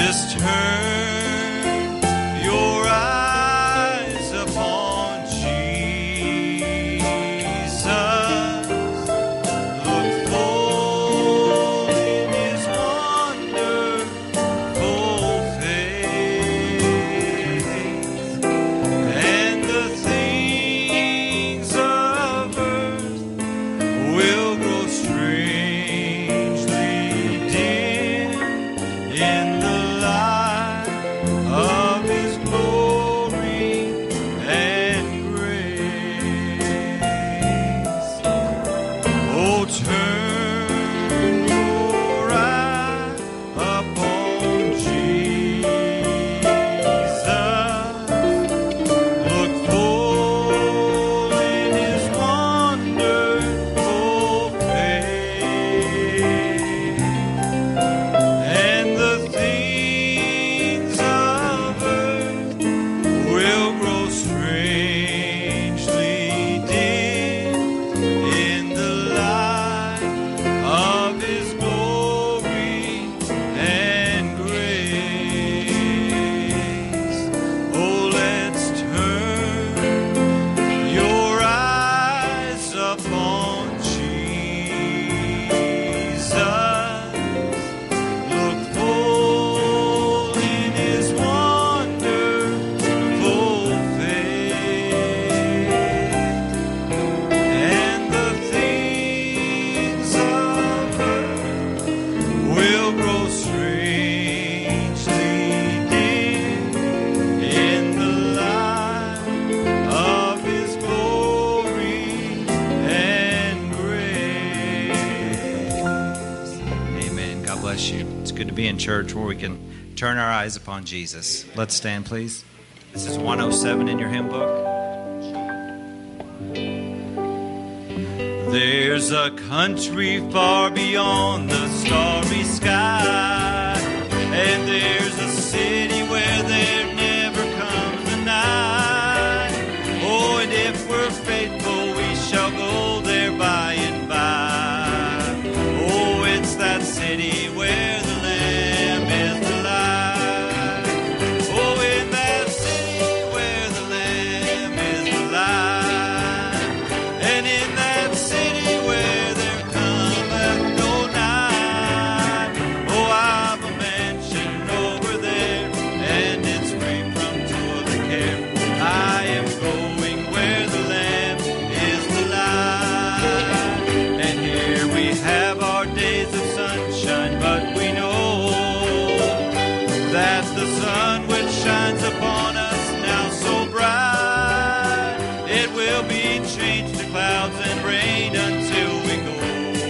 Just turn your eyes upon Jesus. Look full in his wonderful face, and the things of earth will grow strangely dim in the light of his glory and grace. Oh, turn your eye upon Jesus. Look full in his wonderful face, and the things of earth will grow strangely dim in the light of his glory and grace. Oh, let's turn your eyes upon Jesus. Look full in his wonderful face, and the things of earth will grow strangely dim in the light of his glory and grace. Amen. God bless you. It's good to be in church where we can turn our eyes upon Jesus. Let's stand, please. This is 107 in your hymn book. There's a country far beyond the starry sky, and there's a city where there never comes a night. Oh, and if we're faithful, we shall go there by and by. Oh, it's that city where the Lamb is the light. Oh, in that city where the Lamb is the light, and in that city where there cometh no night. Oh, I've a mansion over there, and it's free from toil and care. I am going where the Lamb is the light. And here we have our days of sunshine, but we know that the sun which shines upon us now so bright, it will be changed to clouds and rain until we go.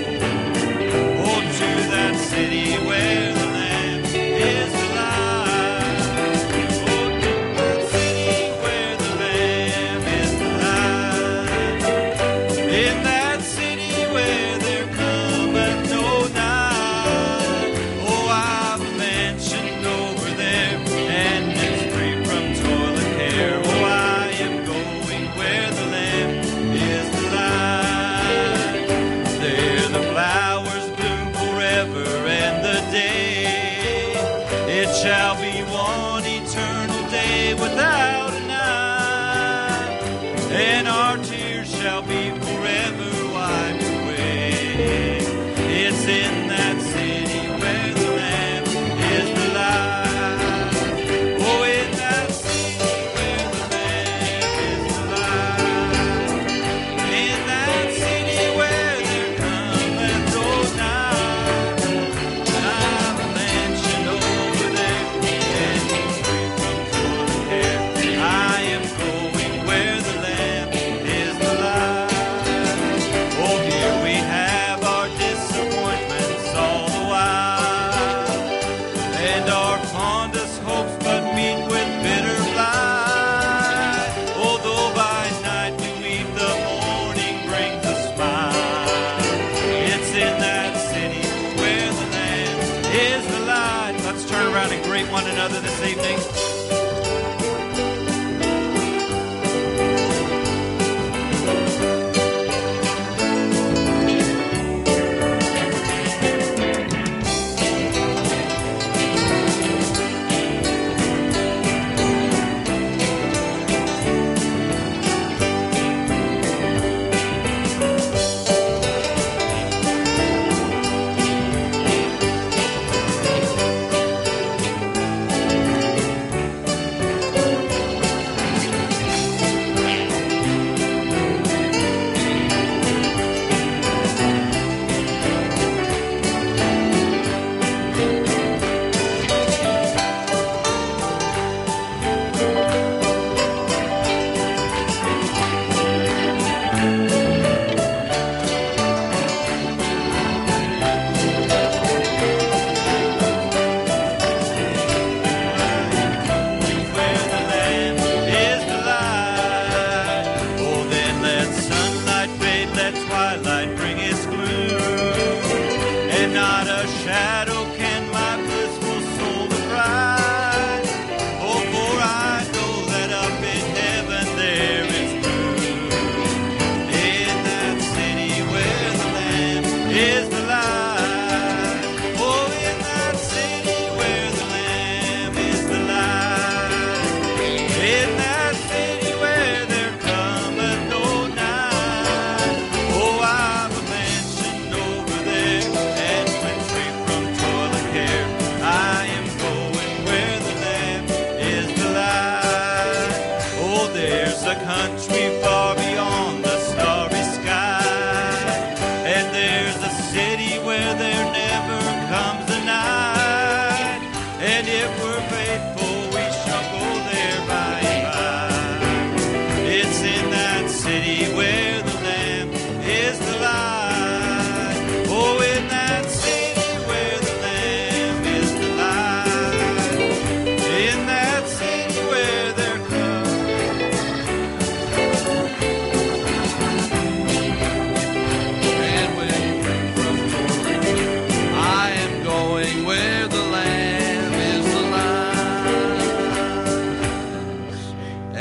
Oh, to that city where the Lamb is the light. Oh, to that city where the Lamb is the light. In that city where there cometh no night. Oh, I've a mansion over there, and it's free from toil and care. Oh, I am going where the Lamb is the light. There the flowers bloom forever, and the day, it shall be one eternal day without a night, and our tears shall be forever wiped away. It's in that city where the Lamb is the light. Oh, in that city where the Lamb is the light. In that city where there cometh no night. I've a mansion over there, and it's free from toil and care. I am going where the Lamb is the light. Oh, here we have our disappointments all the while, and our fondest hopes but meet with bitter blight. Although by night we weep, the morning brings a smile. It's in that city where the Lamb is the light. Let's turn around and greet one another this evening.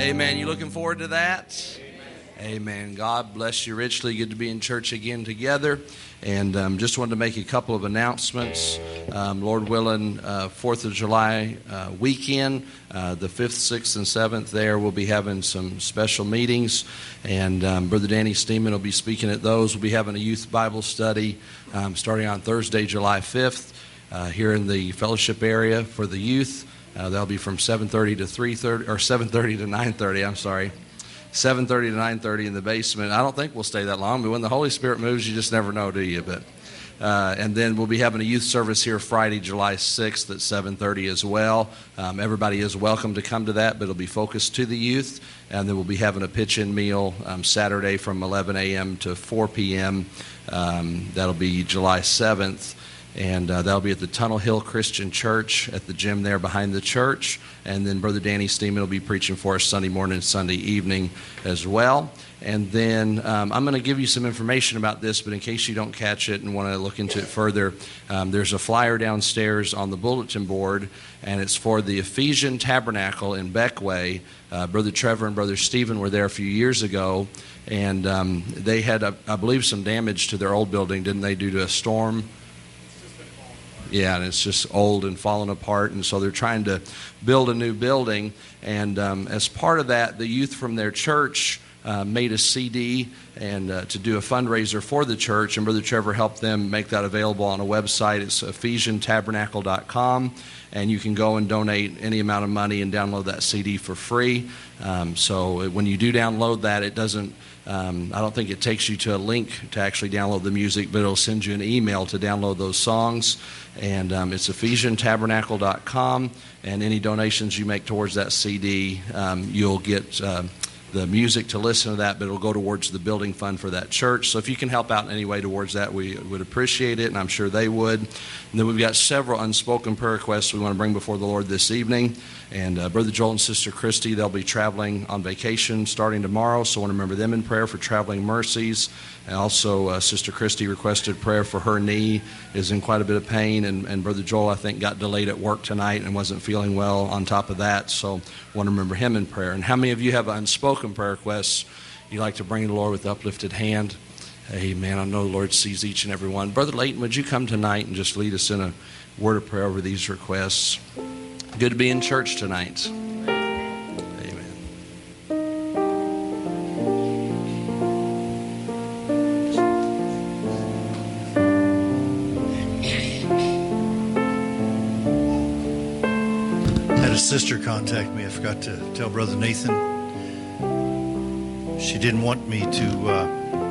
Amen. You looking forward to that? Amen. God bless you richly. Good to be in church again together. And just wanted to make a couple of announcements. Lord willing, 4th of July weekend, the 5th, 6th, and 7th there, we'll be having some special meetings. And Brother Danny Steeman will be speaking at those. We'll be having a youth Bible study starting on Thursday, July 5th, here in the fellowship area for the youth. That'll be from 7:30 to 3:30, or 7:30 to 9:30, I'm sorry. 7:30 to 9:30 in the basement. I don't think we'll stay that long, but when the Holy Spirit moves, you just never know, do you? But and then we'll be having a youth service here Friday, July 6th at 7:30 as well. Everybody is welcome to come to that, but it'll be focused to the youth. And then we'll be having a pitch-in meal Saturday from 11 a.m. to 4 p.m. That'll be July 7th. And that'll be at the Tunnel Hill Christian Church at the gym there behind the church. And then Brother Danny Steeman will be preaching for us Sunday morning and Sunday evening as well. And then I'm going to give you some information about this, but in case you don't catch it and want to look into it further, there's a flyer downstairs on the bulletin board, and it's for the Ephesian Tabernacle in Beckway. Brother Trevor and Brother Stephen were there a few years ago, and they had, I believe, some damage to their old building, didn't they, due to a storm? Yeah, and it's just old and falling apart, and so they're trying to build a new building. And as part of that, the youth from their church made a CD and to do a fundraiser for the church, and Brother Trevor helped them make that available on a website. It's EphesianTabernacle.com, and you can go and donate any amount of money and download that CD for free. So when you do download that, it doesn't, I don't think it takes you to a link to actually download the music, but it'll send you an email to download those songs. And it's EphesianTabernacle.com, and any donations you make towards that CD, you'll get the music to listen to that, but it'll go towards the building fund for that church. So if you can help out in any way towards that, we would appreciate it, and I'm sure they would. And then we've got several unspoken prayer requests we want to bring before the Lord this evening. And Brother Joel and Sister Christy, they'll be traveling on vacation starting tomorrow, so I want to remember them in prayer for traveling mercies. And also, Sister Christy requested prayer for her knee, is in quite a bit of pain, and Brother Joel, I think, got delayed at work tonight and wasn't feeling well on top of that, so I want to remember him in prayer. And how many of you have unspoken prayer requests you'd like to bring to the Lord with uplifted hand? Amen. I know the Lord sees each and every one. Brother Layton, would you come tonight and just lead us in a word of prayer over these requests? Good to be in church tonight. Sister contacted me. I forgot to tell Brother Nathan. She didn't want me to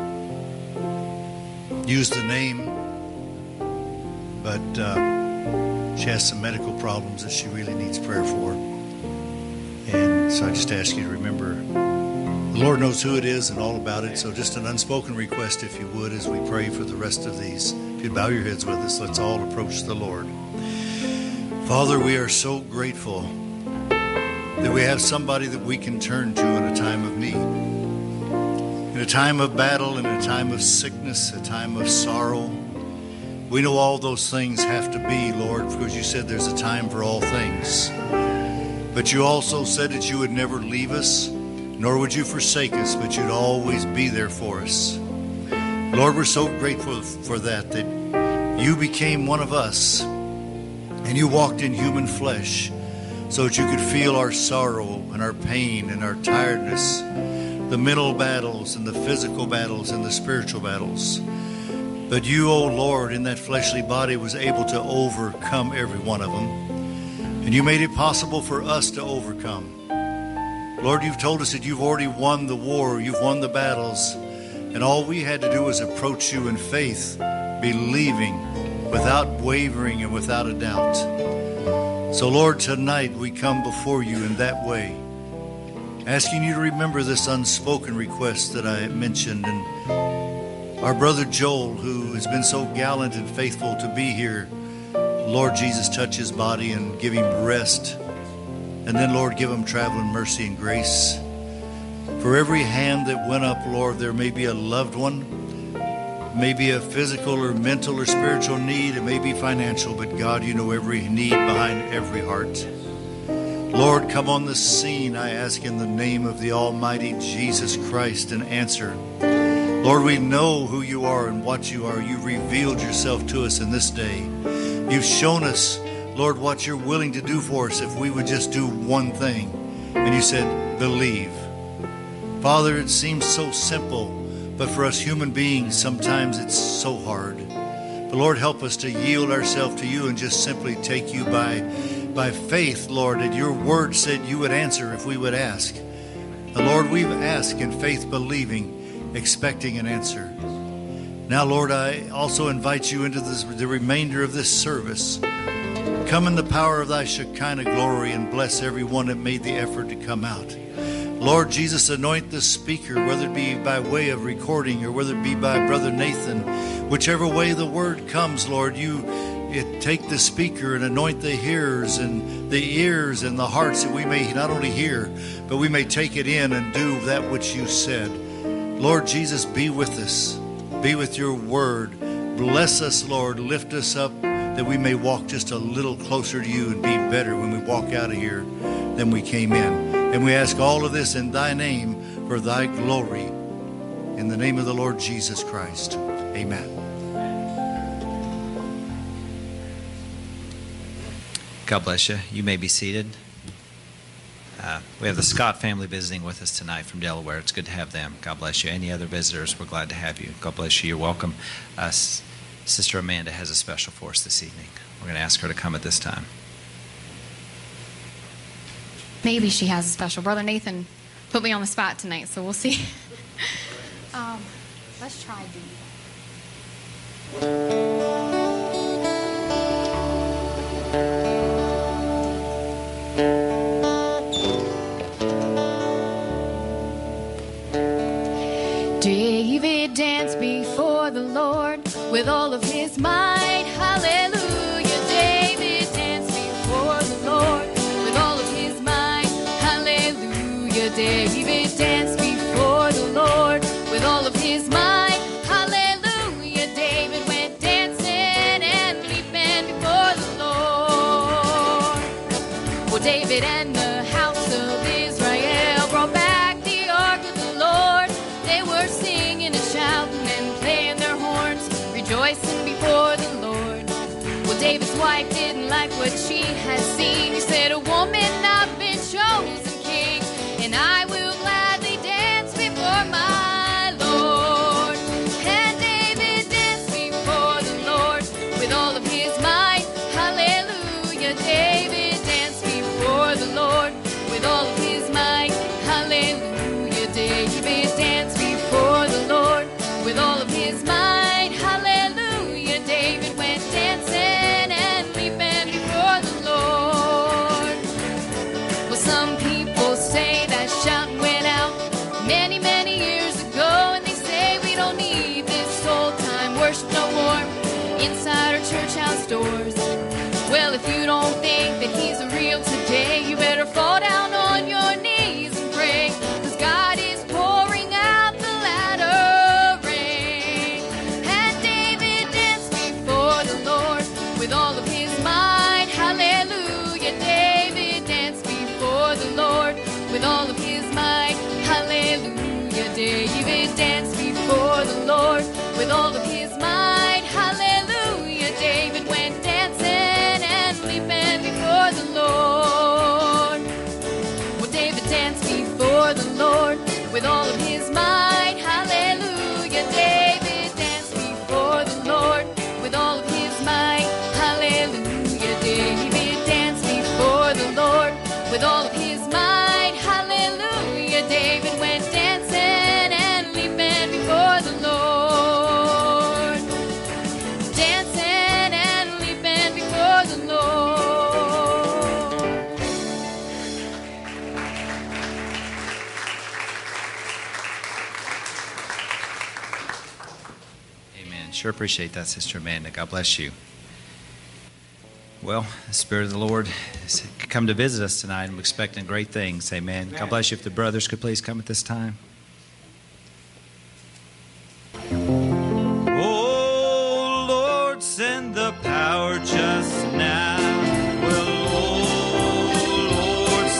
use the name, but she has some medical problems that she really needs prayer for. And so I just ask you to remember, the Lord knows who it is and all about it. So just an unspoken request, if you would, as we pray for the rest of these. If you'd bow your heads with us, let's all approach the Lord. Father, we are so grateful that we have somebody that we can turn to in a time of need, in a time of battle, in a time of sickness, a time of sorrow. We know all those things have to be, Lord, because you said there's a time for all things. But you also said that you would never leave us, nor would you forsake us, but you'd always be there for us. Lord, we're so grateful for that you became one of us, and you walked in human flesh, so that you could feel our sorrow and our pain and our tiredness, the mental battles and the physical battles and the spiritual battles. But you, O Lord, in that fleshly body was able to overcome every one of them. And you made it possible for us to overcome. Lord, you've told us that you've already won the war, you've won the battles, and all we had to do was approach you in faith, believing, without wavering and without a doubt. So, Lord, tonight we come before you in that way, asking you to remember this unspoken request that I mentioned. And our brother Joel, who has been so gallant and faithful to be here, Lord Jesus, touch his body and give him rest. And then, Lord, give him traveling mercy and grace. For every hand that went up, Lord, there may be a loved one, maybe a physical or mental or spiritual need. It may be financial, but God, you know every need behind every heart. Lord, come on the scene, I ask in the name of the Almighty Jesus Christ, and answer. Lord, we know who you are and what you are. You've revealed yourself to us in this day. You've shown us, Lord, what you're willing to do for us if we would just do one thing. And you said, believe. Father, it seems so simple, but for us human beings, sometimes it's so hard. But Lord, help us to yield ourselves to you and just simply take you by faith, Lord, that your word said you would answer if we would ask. And Lord, we've asked in faith, believing, expecting an answer. Now, Lord, I also invite you into the remainder of this service. Come in the power of thy Shekinah glory and bless everyone that made the effort to come out. Lord Jesus, anoint the speaker, whether it be by way of recording or whether it be by Brother Nathan. Whichever way the word comes, Lord, take the speaker and anoint the hearers and the ears and the hearts, that we may not only hear, but we may take it in and do that which you said. Lord Jesus, be with us. Be with your word. Bless us, Lord. Lift us up that we may walk just a little closer to you and be better when we walk out of here than we came in. And we ask all of this in thy name for thy glory. In the name of the Lord Jesus Christ. Amen. God bless you. You may be seated. We have the Scott family visiting with us tonight from Delaware. It's good to have them. God bless you. Any other visitors, we're glad to have you. God bless you. You're welcome. Sister Amanda has a special for us this evening. We're going to ask her to come at this time. Maybe she has a special. Brother Nathan put me on the spot tonight, so we'll see. Let's try D. David danced before the Lord with all of his might. Hallelujah. David danced before the Lord with all of his might. Hallelujah. David danced before the Lord with all of his might. Hallelujah. David went dancing and leaping before the Lord. Well, David and the house of Israel brought back the ark of the Lord. They were singing and shouting and playing their horns, rejoicing before the Lord. Well, David's wife didn't like what she had seen. He said, a woman I've been chosen king, and I will gladly dance before my Lord. And David danced before the Lord with all of his might. Hallelujah. David danced before the Lord with all of his might. Hallelujah. David danced before the Lord with all of his might. Hallelujah. David went dancing and leaping before the Lord. Well, some people say that shouting went out many, many years ago, and they say we don't need this old-time worship no more inside our church house doors. Well, if you don't think that he's real today, you better fall down on your knees and pray, 'cause God is pouring out the latter rain. And David danced before the Lord with all of his might. Hallelujah. David danced before the Lord with all of his might. Hallelujah. David danced before the Lord with all of his might. Hallelujah. David went dancing and leaping before the Lord. Well, David danced before the Lord with all of his might. Hallelujah. David danced before the Lord with all of his might. Hallelujah. David danced before the Lord with all of his might. Hallelujah. David went dancing and leaping before the Lord. Dancing and leaping before the Lord. Amen. Sure appreciate that, Sister Amanda. God bless you. Well, the Spirit of the Lord has come to visit us tonight, and we're expecting great things. Amen. God bless you. If the brothers could please come at this time. Oh, Lord, send the power just now. Well, oh, Lord,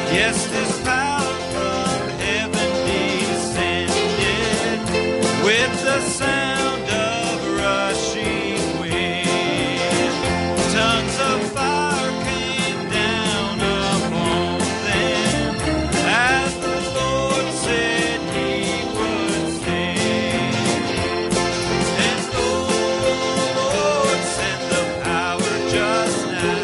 Yes, this power from heaven descended with the sound of rushing wind. Tongues of fire came down upon them as the Lord said he would send. And Lord, send the power just now.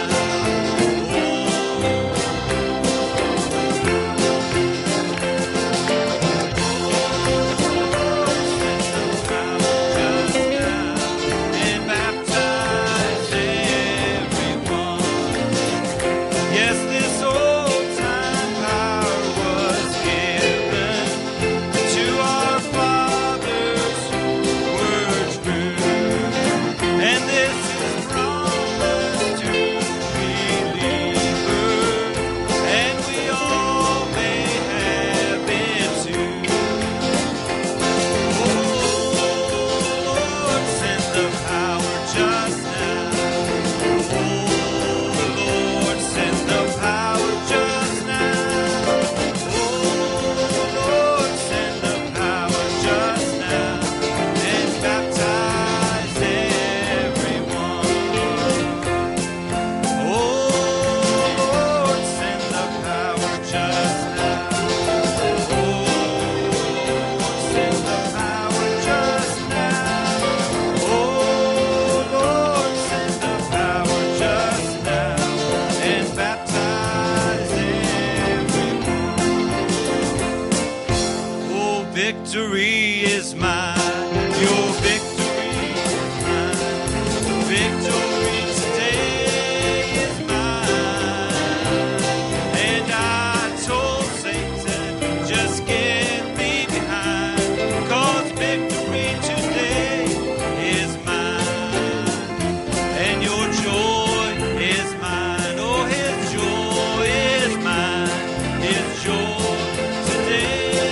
Victory is mine, your victory is mine. Victory today is mine. And I told Satan, just get me behind, 'cause victory today is mine. And your joy is mine, oh his joy is mine, his joy today.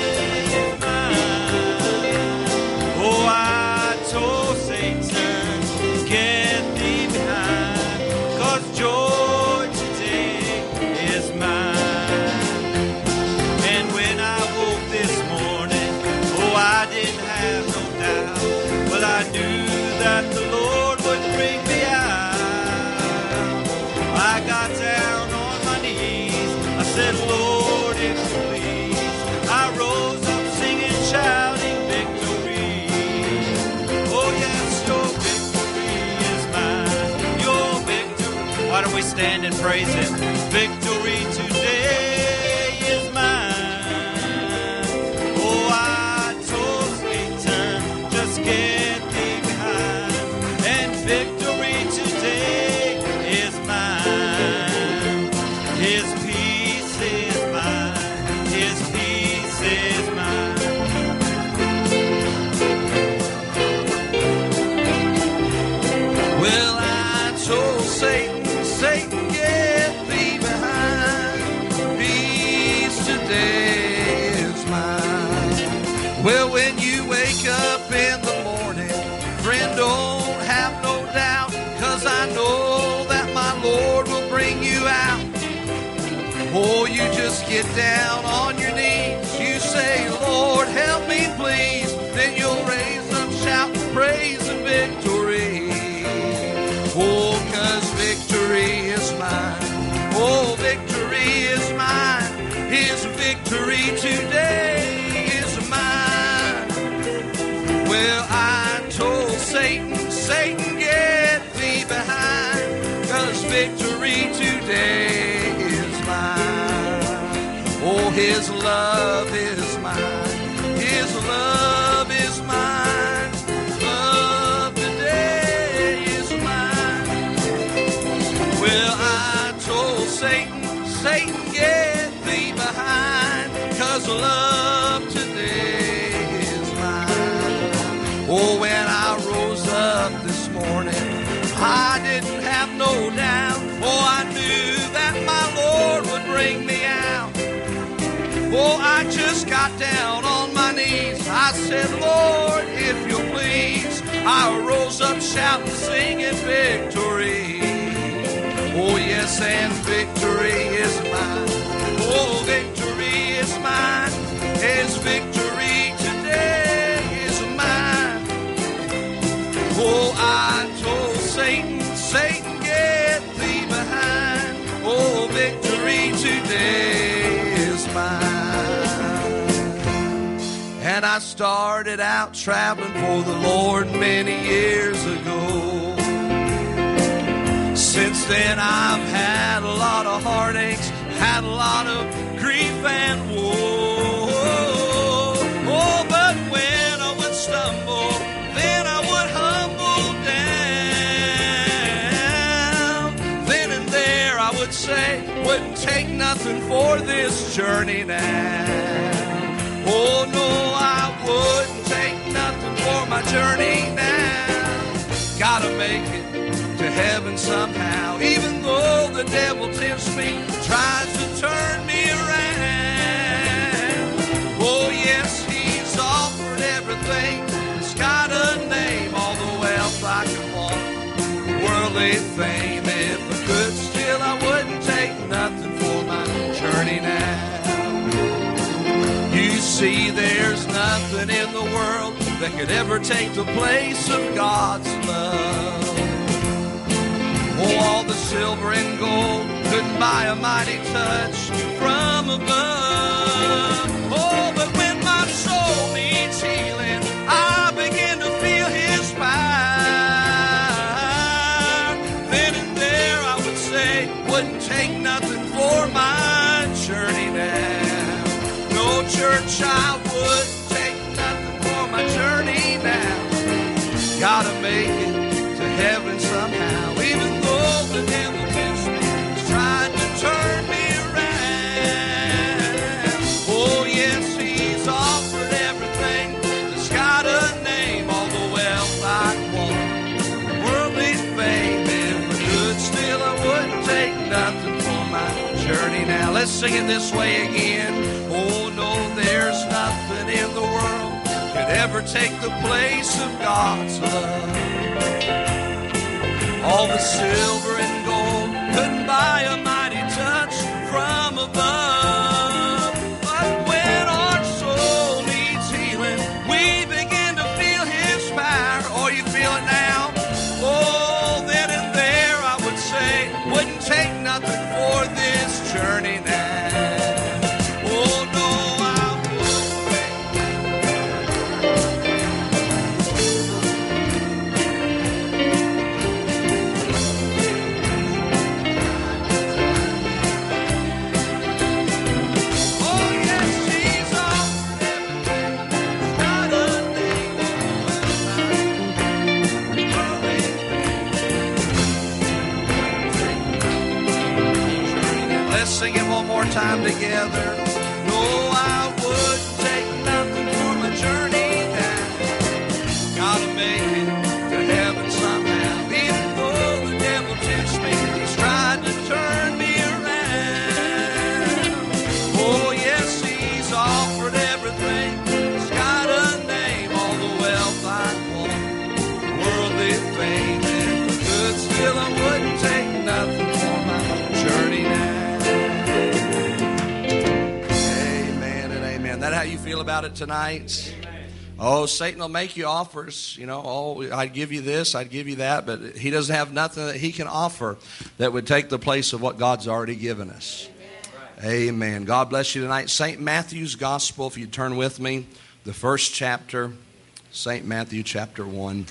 Said, Lord, if you please. I rose up singing, shouting victory. Oh yes, your victory is mine. Your victory. Why don't we stand and praise him? Victory today is mine. Oh, I told Satan, just get me behind. And victory today is mine. His peace is mine. His peace is mine. Well, I told Satan, Satan, get thee behind. Peace today is mine. Well, when you wake up in the morning, friend, don't have no doubt, 'cause I know that my Lord will bring you out. Oh, you just get down on your knees. You say, Lord, help me, please. Then you'll raise up, shout, praise, and victory. Oh, 'cause victory is mine. Oh, victory is mine. His victory today is mine. Well, I told Satan, Satan, get thee behind, 'cause victory today is mine. Oh, his love is mine. His love is mine. Love today is mine. Well, I told Satan, Satan, get thee behind, 'cause love today is mine. Oh, when I rose up this morning, I didn't have no doubt. Oh, I knew that my Lord would bring me out. Oh, I just got down on my knees. I said, Lord, if you please. I rose up shouting, singing victory. Oh, yes, and victory is mine. Oh, And I started out traveling for the Lord many years ago. Since then I've had a lot of heartaches, had a lot of grief and woe. Oh, but when I would stumble, then I would humble down. Then and there I would say, wouldn't take nothing for this journey now. Oh no, I wouldn't take nothing for my journey now. Gotta make it to heaven somehow, even though the devil tempts me, tries to turn me around. Oh yes, he's offered everything. It's got a name, all the wealth I can want, worldly fame. If I could still, I wouldn't take nothing for my journey now. You see, there's nothing in the world that could ever take the place of God's love. Oh, all the silver and gold couldn't buy a mighty touch from above. Oh, but when my soul needs healing, I begin to feel His fire. Then and there I would say, wouldn't take nothing for my journey now. No, church, I wouldn't take nothing for my journey now. Gotta make it to heaven somehow, even though the devil tempts me, he's trying to turn me around. Oh yes, he's offered everything that's got a name, all the wealth I want, worldly fame. If I could still, I wouldn't take nothing for my journey now. Let's sing it this way again. Oh no, there's nothing in the world could ever take the place of God's love. All the silver and gold couldn't buy a mighty touch from above. But when our soul needs healing, we begin to feel His fire. Oh, you feel it now? Oh, then and there I would say, wouldn't take nothing for this journey now. Oh, no, I sing it one more time together. No, I wouldn't take nothing for my journey now. Gotta make it to heaven somehow, even though the devil tempts me, he's trying to turn me around. Oh yes, he's offered everything. He's got a name, all the wealth I want, worldly fame. If I could still, I wouldn't take nothing for my journey now. Is that how you feel about it tonight? Oh, Satan will make you offers. You know, oh, I'd give you this, I'd give you that, but he doesn't have nothing that he can offer that would take the place of what God's already given us. Amen. God bless you tonight. St. Matthew's Gospel, if you turn with me, the first chapter, St. Matthew chapter 1.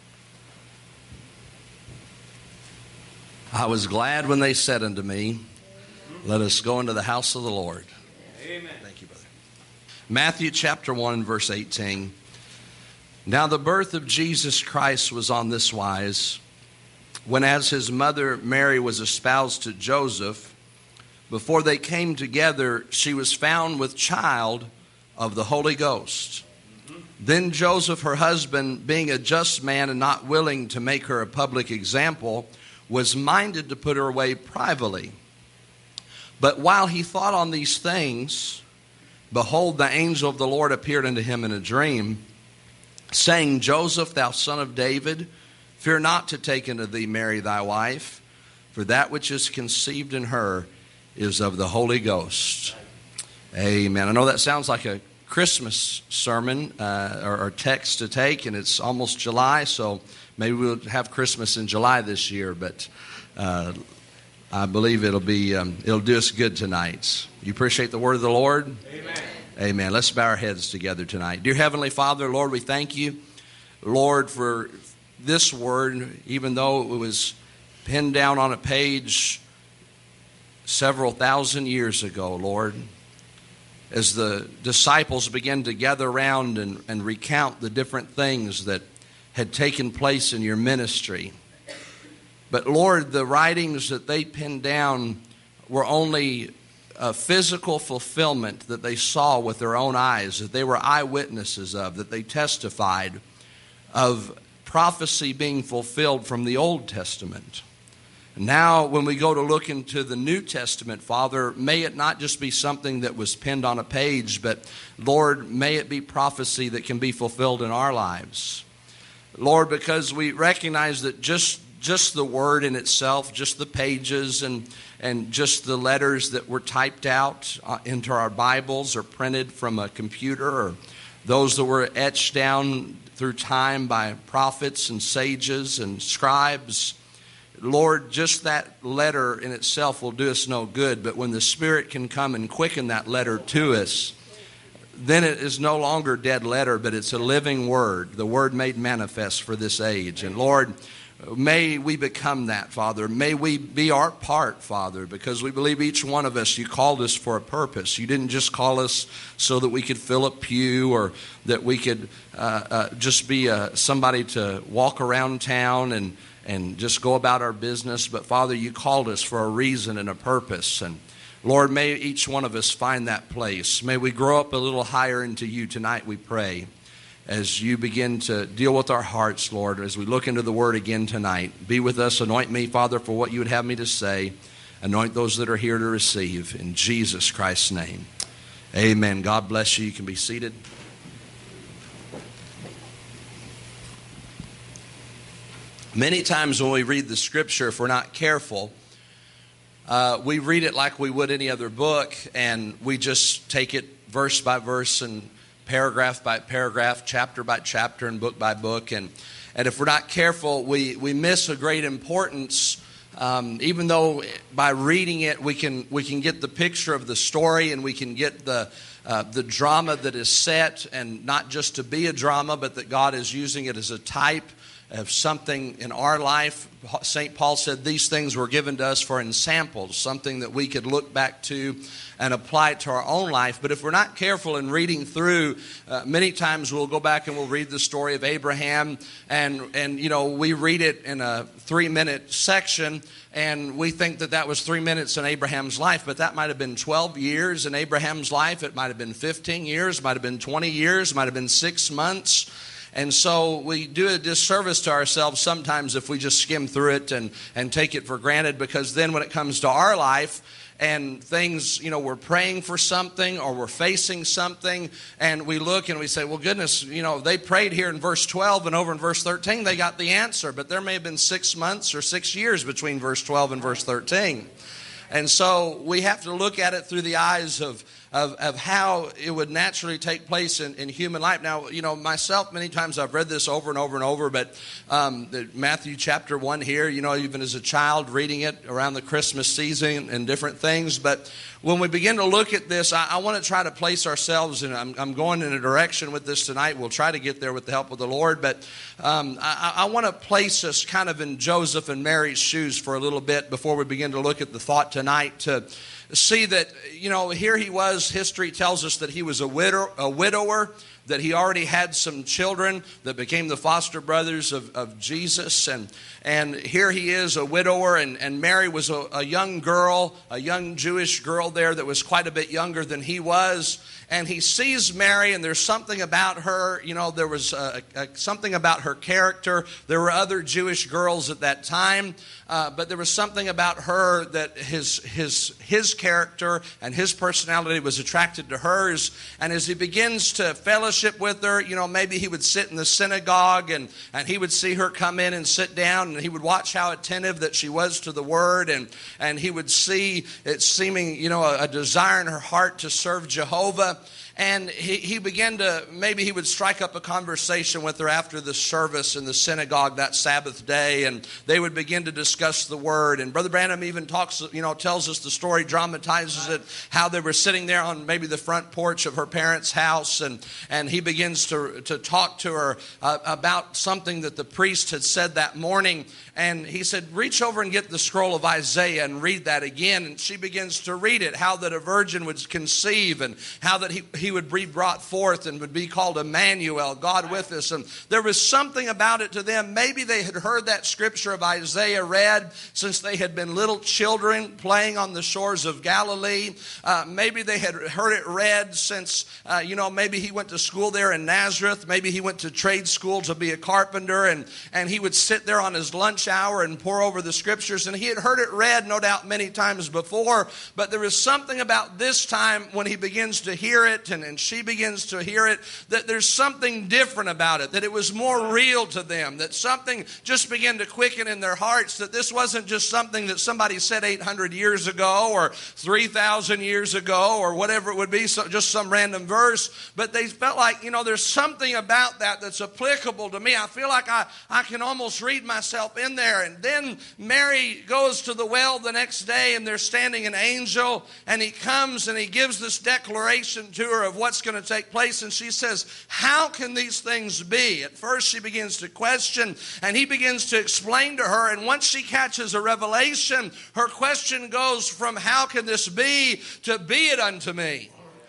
I was glad when they said unto me, let us go into the house of the Lord. Amen. Thank you, brother. Matthew chapter 1, verse 18. Now the birth of Jesus Christ was on this wise, when as his mother Mary was espoused to Joseph, before they came together, she was found with child of the Holy Ghost. Then Joseph, her husband, being a just man and not willing to make her a public example, was minded to put her away privately. But while he thought on these things, behold, the angel of the Lord appeared unto him in a dream, saying, Joseph, thou son of David, fear not to take unto thee Mary thy wife, for that which is conceived in her is of the Holy Ghost. Amen. I know that sounds like a Christmas sermon or text to take, and it's almost July, so maybe we'll have Christmas in July this year, but I believe it'll do us good tonight. You appreciate the word of the Lord? Amen. Amen. Let's bow our heads together tonight. Dear Heavenly Father, Lord, we thank you, Lord, for this word, even though it was penned down on a page several thousand years ago, Lord, as the disciples began to gather around and recount the different things that had taken place in your ministry. But Lord, the writings that they penned down were only a physical fulfillment that they saw with their own eyes, that they were eyewitnesses of, that they testified of prophecy being fulfilled from the Old Testament. Now, when we go to look into the New Testament, Father, may it not just be something that was penned on a page, but, Lord, may it be prophecy that can be fulfilled in our lives. Lord, because we recognize that just the word in itself, just the pages and just the letters that were typed out into our Bibles or printed from a computer, or those that were etched down through time by prophets and sages and scribes, Lord, just that letter in itself will do us no good. But when the Spirit can come and quicken that letter to us, then it is no longer dead letter, but it's a living word, the word made manifest for this age. And Lord, may we become that, Father. May we be our part, Father, because we believe each one of us, you called us for a purpose. You didn't just call us so that we could fill a pew or that we could just be somebody to walk around town and just go about our business. But, Father, you called us for a reason and a purpose. And, Lord, may each one of us find that place. May we grow up a little higher into you tonight, we pray, as you begin to deal with our hearts, Lord, as we look into the Word again tonight. Be with us. Anoint me, Father, for what you would have me to say. Anoint those that are here to receive. In Jesus Christ's name, amen. God bless you. You can be seated. Many times when we read the Scripture, if we're not careful, we read it like we would any other book, and we just take it verse by verse and paragraph by paragraph, chapter by chapter, and book by book. And if we're not careful, we miss a great importance, even though by reading it we can get the picture of the story, and we can get the drama that is set, and not just to be a drama, but that God is using it as a type of something in our life. St. Paul said these things were given to us for ensamples, something that we could look back to and apply it to our own life. But if we're not careful in reading through, many times we'll go back and we'll read the story of Abraham, and you know, we read it in a 3-minute section, and we think that was 3 minutes in Abraham's life, but that might have been 12 years in Abraham's life. It might have been 15 years, might have been 20 years, might have been 6 months. And so we do a disservice to ourselves sometimes if we just skim through it and take it for granted, because then when it comes to our life and things, you know, we're praying for something or we're facing something, and we look and we say, well, goodness, you know, they prayed here in verse 12, and over in verse 13 they got the answer, but there may have been 6 months or 6 years between verse 12 and verse 13. And so we have to look at it through the eyes of how it would naturally take place in human life. Now, you know, myself, many times I've read this over and over and over, but Matthew chapter 1 here, you know, even as a child reading it around the Christmas season and different things. But when we begin to look at this, I want to try to place ourselves, and I'm going in a direction with this tonight. We'll try to get there with the help of the Lord. But I want to place us kind of in Joseph and Mary's shoes for a little bit before we begin to look at the thought tonight, to see that, you know, here he was. History tells us that he was a widower, that he already had some children that became the foster brothers of Jesus. And here he is, a widower, and Mary was a young girl, a young Jewish girl there that was quite a bit younger than he was. And he sees Mary, and there's something about her, you know, there was something about her character. There were other Jewish girls at that time, but there was something about her that his character and his personality was attracted to hers. And as he begins to fellowship with her, you know, maybe he would sit in the synagogue and he would see her come in and sit down, and he would watch how attentive that she was to the word, and he would see it seeming, you know, a desire in her heart to serve Jehovah. And he began to, maybe he would strike up a conversation with her after the service in the synagogue that Sabbath day, and they would begin to discuss the Word. And Brother Branham even talks, tells us the story, dramatizes it, how they were sitting there on maybe the front porch of her parents' house, and he begins to talk to her about something that the priest had said that morning. And he said, reach over and get the scroll of Isaiah and read that again. And she begins to read it, how that a virgin would conceive and how that he would be brought forth and would be called Emmanuel, God with us. And there was something about it to them. Maybe they had heard that scripture of Isaiah read since they had been little children playing on the shores of Galilee. Maybe they had heard it read since, maybe he went to school there in Nazareth. Maybe he went to trade school to be a carpenter, and he would sit there on his lunch hour and pore over the scriptures. And he had heard it read, no doubt, many times before. But there is something about this time when he begins to hear it and she begins to hear it, that there's something different about it, that it was more real to them, that something just began to quicken in their hearts, that this wasn't just something that somebody said 800 years ago or 3,000 years ago or whatever it would be, so just some random verse, but they felt like, there's something about that that's applicable to me. I feel like I can almost read myself in there. And then Mary goes to the well the next day, and there's standing an angel, and he comes and he gives this declaration to her of what's going to take place. And she says, how can these things be? At first she begins to question, and he begins to explain to her. And once she catches a revelation, her question goes from how can this be to be it unto me.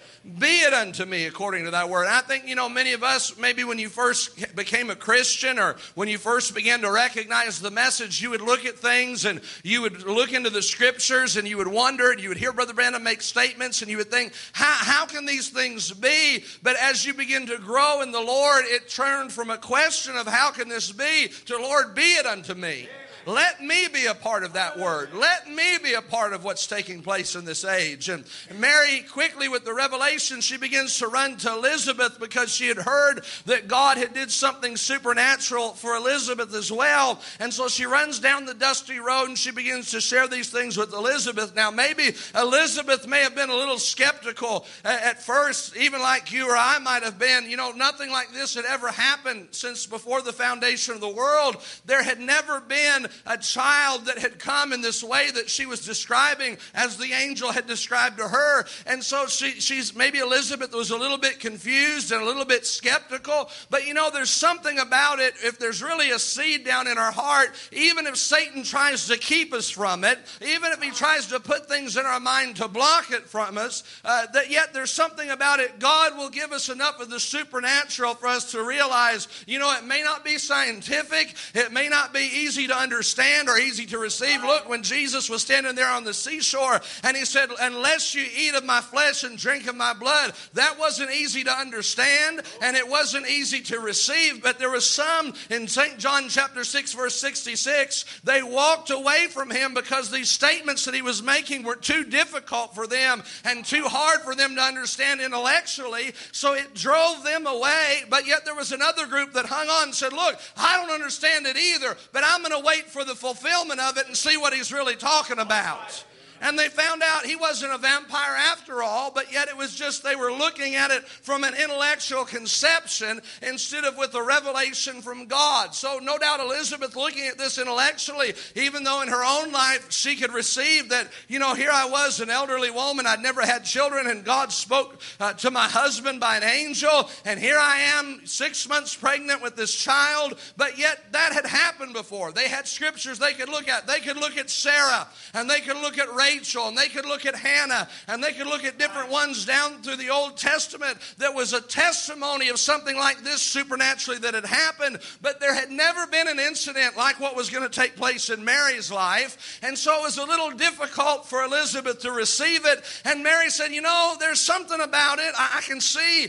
Be it unto me according to thy word. And I think, many of us, maybe when you first became a Christian or when you first began to recognize the message, you would look at things and you would look into the scriptures and you would wonder and you would hear Brother Branham make statements and you would think, how can these things be? But as you begin to grow in the Lord, it turned from a question of how can this be to, Lord, be it unto me. Let me be a part of that word. Let me be a part of what's taking place in this age. And Mary, quickly with the revelation, she begins to run to Elizabeth because she had heard that God had did something supernatural for Elizabeth as well. And so she runs down the dusty road and she begins to share these things with Elizabeth. Now, maybe Elizabeth may have been a little skeptical at first, even like you or I might have been. Nothing like this had ever happened since before the foundation of the world. There had never been a child that had come in this way that she was describing as the angel had described to her. And so she's maybe Elizabeth was a little bit confused and a little bit skeptical. But there's something about it. If there's really a seed down in our heart, even if Satan tries to keep us from it, even if he tries to put things in our mind to block it from us, that yet there's something about it. God will give us enough of the supernatural for us to realize, it may not be scientific. It may not be easy to understand or easy to receive. Look, when Jesus was standing there on the seashore and he said, unless you eat of my flesh and drink of my blood, that wasn't easy to understand and it wasn't easy to receive. But there was some in St. John chapter 6 verse 66, they walked away from him because these statements that he was making were too difficult for them and too hard for them to understand intellectually. So it drove them away. But yet there was another group that hung on and said, look, I don't understand it either, but I'm going to wait for the fulfillment of it and see what he's really talking about. And they found out he wasn't a vampire after all, but yet it was just they were looking at it from an intellectual conception instead of with a revelation from God. So no doubt Elizabeth looking at this intellectually, even though in her own life she could receive that, here I was, an elderly woman, I'd never had children, and God spoke to my husband by an angel, and here I am 6 months pregnant with this child, but yet that had happened before. They had scriptures they could look at. They could look at Sarah, and they could look at Rachel, and they could look at Hannah, and they could look at different ones down through the Old Testament that was a testimony of something like this supernaturally that had happened, but there had never been an incident like what was going to take place in Mary's life, and so it was a little difficult for Elizabeth to receive it. And Mary said, there's something about it. I can see,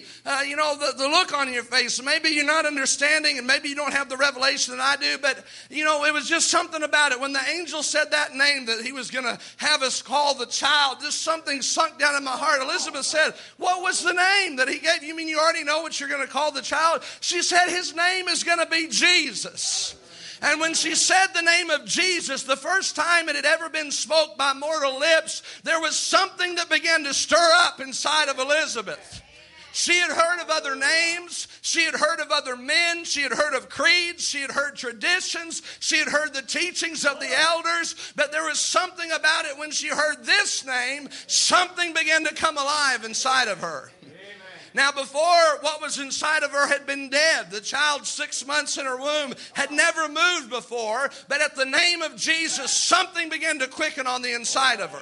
the look on your face. Maybe you're not understanding, and maybe you don't have the revelation that I do, but, it was just something about it. When the angel said that name that he was going to have us call the child, just something sunk down in my heart. Elizabeth said, what was the name that he gave? You mean you already know what you're going to call the child? She said, his name is going to be Jesus. And when she said the name of Jesus, the first time it had ever been spoke by mortal lips, there was something that began to stir up inside of Elizabeth. She had heard of other names. She had heard of other men. She had heard of creeds. She had heard traditions. She had heard the teachings of the elders. But there was something about it when she heard this name, something began to come alive inside of her. Now, before, what was inside of her had been dead. The child 6 months in her womb had never moved before. But at the name of Jesus, something began to quicken on the inside of her.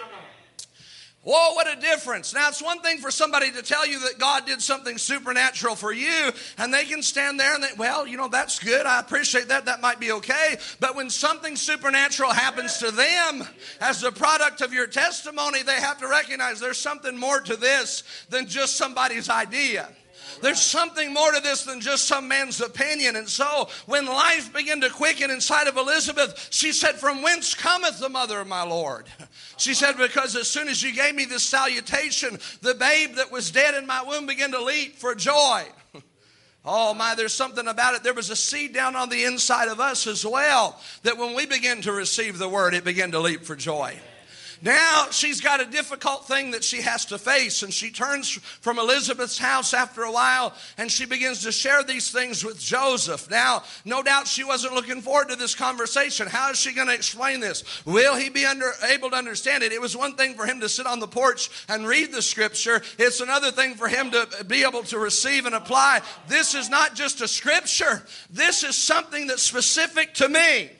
Whoa, what a difference. Now, it's one thing for somebody to tell you that God did something supernatural for you, and they can stand there and they, well, you know, that's good. I appreciate that. That might be okay. But when something supernatural happens to them as the product of your testimony, they have to recognize there's something more to this than just somebody's idea. There's something more to this than just some man's opinion. And so when life began to quicken inside of Elizabeth, she said, from whence cometh the mother of my Lord? She said, because as soon as you gave me this salutation, the babe that was dead in my womb began to leap for joy. Oh my, there's something about it. There was a seed down on the inside of us as well, that when we begin to receive the word, it began to leap for joy. Now she's got a difficult thing that she has to face, and she turns from Elizabeth's house after a while, and she begins to share these things with Joseph. Now, no doubt she wasn't looking forward to this conversation. How is she going to explain this? Will he be able to understand it? It was one thing for him to sit on the porch and read the scripture. It's another thing for him to be able to receive and apply. This is not just a scripture. This is something that's specific to me.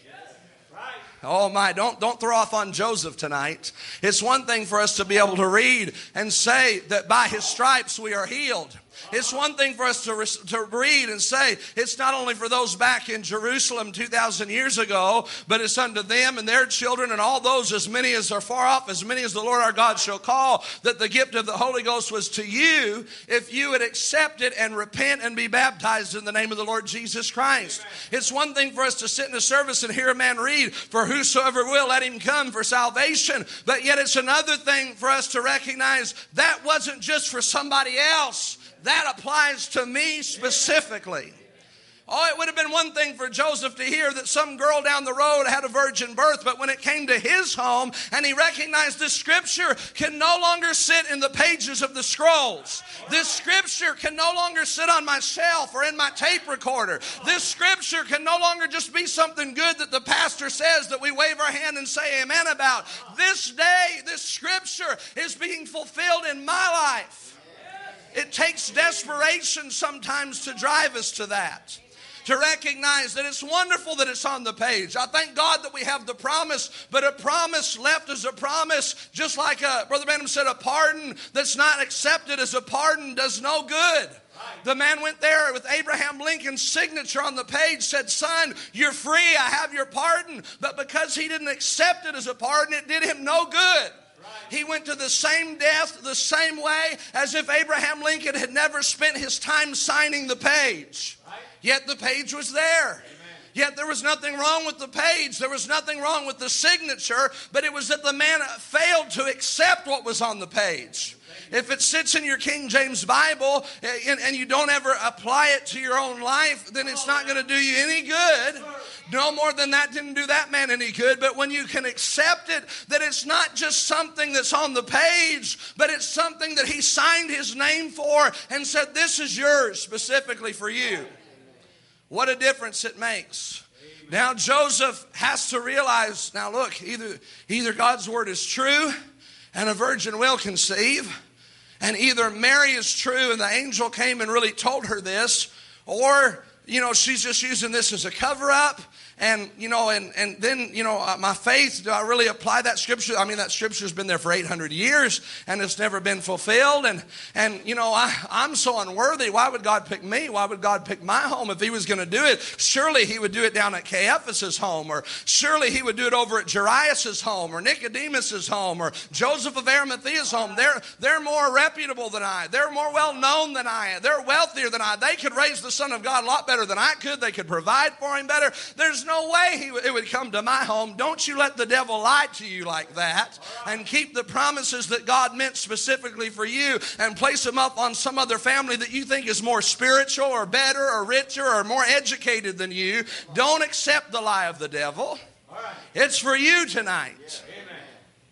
Oh my, don't throw off on Joseph tonight. It's one thing for us to be able to read and say that by his stripes we are healed. It's one thing for us to read and say it's not only for those back in Jerusalem 2,000 years ago, but it's unto them and their children and all those, as many as are far off, as many as the Lord our God shall call, that the gift of the Holy Ghost was to you if you would accept it and repent and be baptized in the name of the Lord Jesus Christ. Amen. It's one thing for us to sit in a service and hear a man read, for whosoever will, let him come for salvation. But yet it's another thing for us to recognize that wasn't just for somebody else. That applies to me specifically. Oh, it would have been one thing for Joseph to hear that some girl down the road had a virgin birth, but when it came to his home and he recognized this scripture can no longer sit in the pages of the scrolls. This scripture can no longer sit on my shelf or in my tape recorder. This scripture can no longer just be something good that the pastor says that we wave our hand and say amen about. This day, this scripture is being fulfilled in my life. It takes desperation sometimes to drive us to that. To recognize that it's wonderful that it's on the page. I thank God that we have the promise, but a promise left as a promise, just like Brother Branham said, a pardon that's not accepted as a pardon does no good. The man went there with Abraham Lincoln's signature on the page, said, son, you're free, I have your pardon. But because he didn't accept it as a pardon, it did him no good. He went to the same death the same way as if Abraham Lincoln had never spent his time signing the page. Yet the page was there. Yet there was nothing wrong with the page. There was nothing wrong with the signature, but it was that the man failed to accept what was on the page. If it sits in your King James Bible and you don't ever apply it to your own life, then it's not going to do you any good. No more than that didn't do that man any good. But when you can accept it, that it's not just something that's on the page, but it's something that he signed his name for and said, this is yours specifically for you. What a difference it makes. Now Joseph has to realize, now look, either God's word is true and a virgin will conceive, and either Mary is true and the angel came and really told her this, or, she's just using this as a cover-up. And, and then, my faith, do I really apply that scripture? I mean, that scripture's been there for 800 years and it's never been fulfilled. And I'm so unworthy. Why would God pick me? Why would God pick my home if he was going to do it? Surely he would do it down at Caiaphas's home, or surely he would do it over at Jairus' home, or Nicodemus's home, or Joseph of Arimathea's home. They're more reputable than I. They're more well known than I am. They're wealthier than I. They could raise the Son of God a lot better than I could. They could provide for him better. There's no way it would come to my home. Don't you let the devil lie to you like that, and keep the promises that God meant specifically for you and place them up on some other family that you think is more spiritual or better or richer or more educated than you. Don't accept the lie of the devil. It's for you tonight.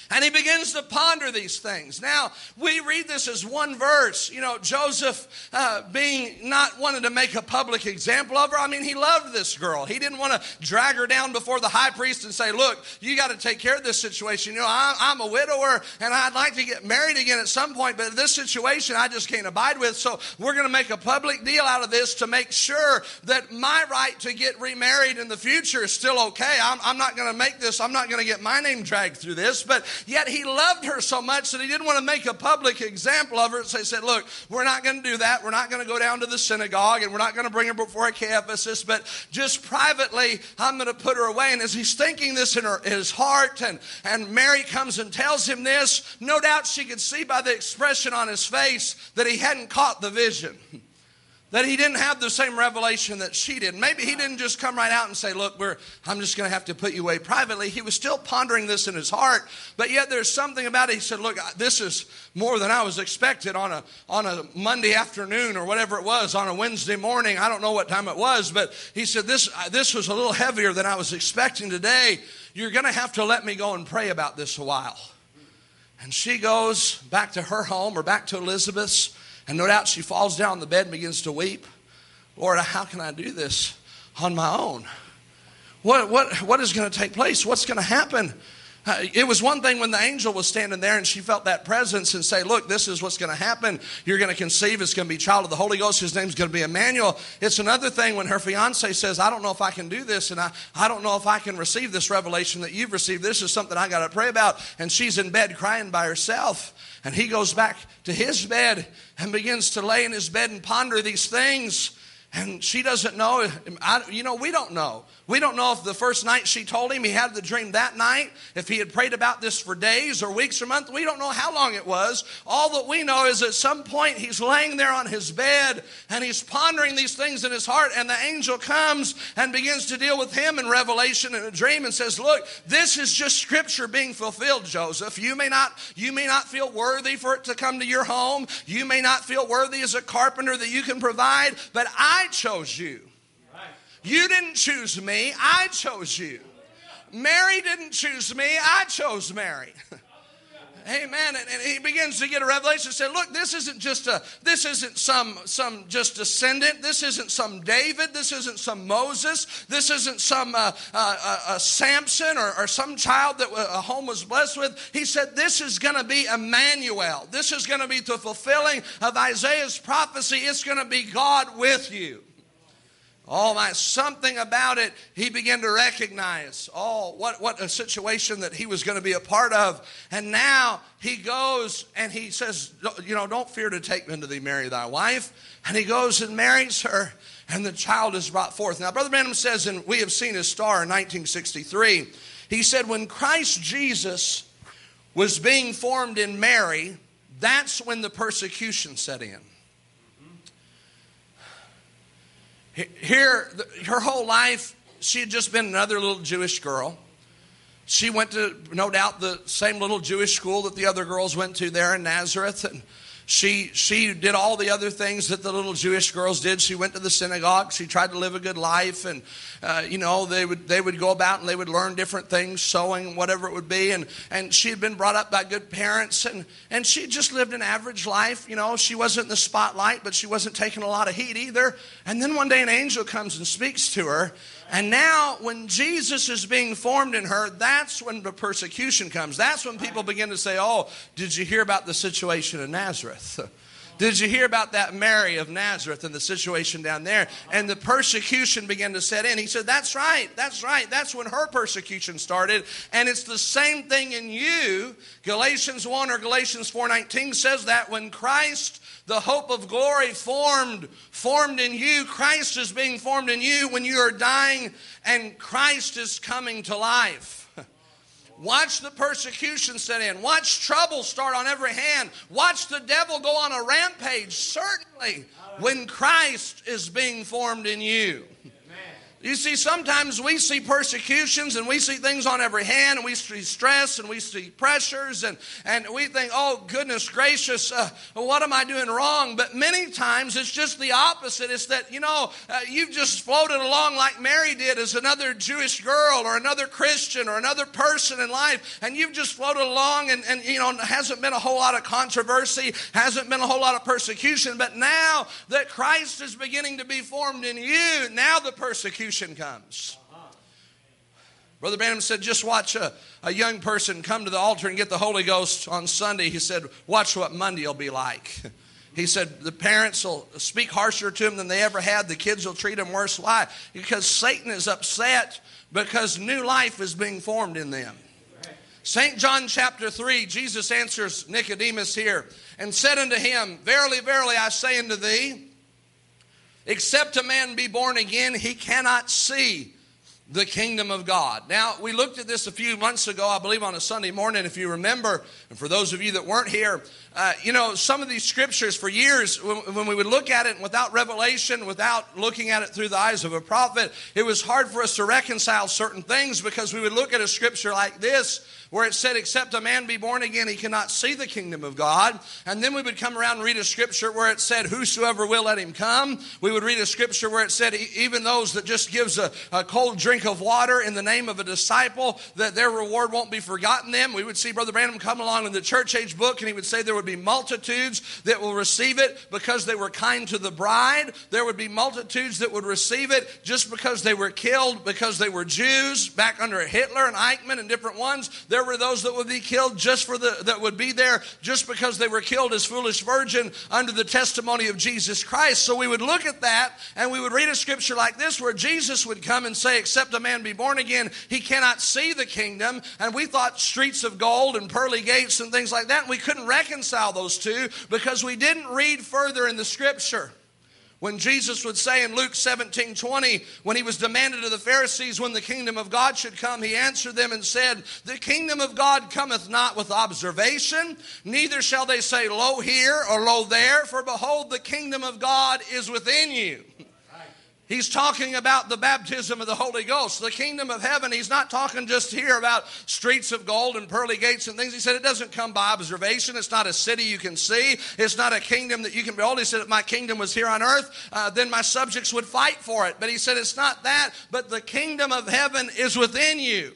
And he begins to ponder these things. Now, we read this as one verse. You know, Joseph being not wanting to make a public example of her. I mean, he loved this girl. He didn't want to drag her down before the high priest and say, look, you got to take care of this situation. You know, I'm a widower and I'd like to get married again at some point, but this situation I just can't abide with. So we're going to make a public deal out of this to make sure that my right to get remarried in the future is still okay. I'm not going to make this. I'm not going to get my name dragged through this. But yet he loved her so much that he didn't want to make a public example of her. So he said, look, we're not going to do that. We're not going to go down to the synagogue and we're not going to bring her before Caiaphas, but just privately, I'm going to put her away. And as he's thinking this in his heart, and Mary comes and tells him this, no doubt she could see by the expression on his face that he hadn't caught the vision. That he didn't have the same revelation that she did. Maybe he didn't just come right out and say, look, I'm just going to have to put you away privately. He was still pondering this in his heart, but yet there's something about it. He said, look, this is more than I was expected on a Monday afternoon or whatever it was, on a Wednesday morning. I don't know what time it was, but he said, this was a little heavier than I was expecting today. You're going to have to let me go and pray about this a while. And she goes back to her home or back to Elizabeth's. And no doubt she falls down on the bed and begins to weep. Lord, how can I do this on my own? What is going to take place? What's going to happen? It was one thing when the angel was standing there and she felt that presence and say, look, this is what's going to happen. You're going to conceive. It's going to be a child of the Holy Ghost. His name's going to be Emmanuel. It's another thing when her fiance says, I don't know if I can do this. And I don't know if I can receive this revelation that you've received. This is something I got to pray about. And she's in bed crying by herself. And he goes back to his bed and begins to lay in his bed and ponder these things. And she doesn't know. We don't know. We don't know if the first night she told him he had the dream that night, if he had prayed about this for days or weeks or months. We don't know how long it was. All that we know is at some point he's laying there on his bed and he's pondering these things in his heart, and the angel comes and begins to deal with him in revelation in a dream and says, look, this is just scripture being fulfilled, Joseph. You may not feel worthy for it to come to your home. You may not feel worthy as a carpenter that you can provide, but I chose you. You didn't choose me, I chose you. Mary didn't choose me, I chose Mary. Amen. And he begins to get a revelation and say, look, this isn't some just descendant. This isn't some David. This isn't some Moses. This isn't some Samson or some child that a home was blessed with. He said, this is going to be Emmanuel. This is going to be the fulfilling of Isaiah's prophecy. It's going to be God with you. Oh my, something about it he began to recognize. Oh, what a situation that he was going to be a part of. And now he goes and he says, don't fear to take unto thee Mary thy wife. And he goes and marries her, and the child is brought forth. Now, Brother Branham says, and we have seen his star in 1963, he said, when Christ Jesus was being formed in Mary, that's when the persecution set in. Here, her whole life, she had just been another little Jewish girl. She went to, no doubt, the same little Jewish school that the other girls went to there in Nazareth. And she did all the other things that the little Jewish girls did. She went to the synagogue. She tried to live a good life. And, they would go about and they would learn different things, sewing, whatever it would be. And she had been brought up by good parents. And she just lived an average life. She wasn't in the spotlight, but she wasn't taking a lot of heat either. And then one day an angel comes and speaks to her. And now when Jesus is being formed in her, that's when the persecution comes. That's when people begin to say, oh, did you hear about the situation in Nazareth? Did you hear about that Mary of Nazareth and the situation down there? And the persecution began to set in. He said, that's right. That's when her persecution started. And it's the same thing in you. Galatians 1 or Galatians 4:19 says that when Christ, the hope of glory, formed in you, Christ is being formed in you when you are dying and Christ is coming to life. Watch the persecution set in. Watch trouble start on every hand. Watch the devil go on a rampage, certainly, when Christ is being formed in you. You see, sometimes we see persecutions and we see things on every hand and we see stress and we see pressures and we think, oh, goodness gracious, what am I doing wrong? But many times it's just the opposite. It's that, you've just floated along like Mary did as another Jewish girl or another Christian or another person in life, and you've just floated along and hasn't been a whole lot of controversy, hasn't been a whole lot of persecution, but now that Christ is beginning to be formed in you, now the persecution comes. Brother Branham said, just watch a young person come to the altar and get the Holy Ghost on Sunday. He said, watch what Monday will be like. He said, the parents will speak harsher to them than they ever had. The kids will treat them worse. Why? Because Satan is upset because new life is being formed in them. St. John chapter 3, Jesus answers Nicodemus here and said unto him, verily, verily, I say unto thee, except a man be born again, he cannot see the kingdom of God. Now, we looked at this a few months ago, I believe on a Sunday morning, if you remember. And for those of you that weren't here, some of these scriptures for years, when we would look at it without revelation, without looking at it through the eyes of a prophet, it was hard for us to reconcile certain things because we would look at a scripture like this, where it said, except a man be born again, he cannot see the kingdom of God. And then we would come around and read a scripture where it said, whosoever will, let him come. We would read a scripture where it said, even those that just gives a cold drink of water in the name of a disciple, that their reward won't be forgotten them. We would see Brother Branham come along in the church age book, and he would say there would be multitudes that will receive it because they were kind to the bride. There would be multitudes that would receive it just because they were killed, because they were Jews, back under Hitler and Eichmann and different ones. There were those that would be killed that would be there just because they were killed as foolish virgin under the testimony of Jesus Christ. So we would look at that and we would read a scripture like this where Jesus would come and say, except a man be born again, he cannot see the kingdom. And we thought streets of gold and pearly gates and things like that. And we couldn't reconcile those two because we didn't read further in the scripture. When Jesus would say in Luke 17:20, when he was demanded of the Pharisees when the kingdom of God should come, he answered them and said, the kingdom of God cometh not with observation, neither shall they say, lo here or lo there, for behold, the kingdom of God is within you. He's talking about the baptism of the Holy Ghost, the kingdom of heaven. He's not talking just here about streets of gold and pearly gates and things. He said it doesn't come by observation. It's not a city you can see. It's not a kingdom that you can behold. He said if my kingdom was here on earth, then my subjects would fight for it. But he said it's not that, but the kingdom of heaven is within you.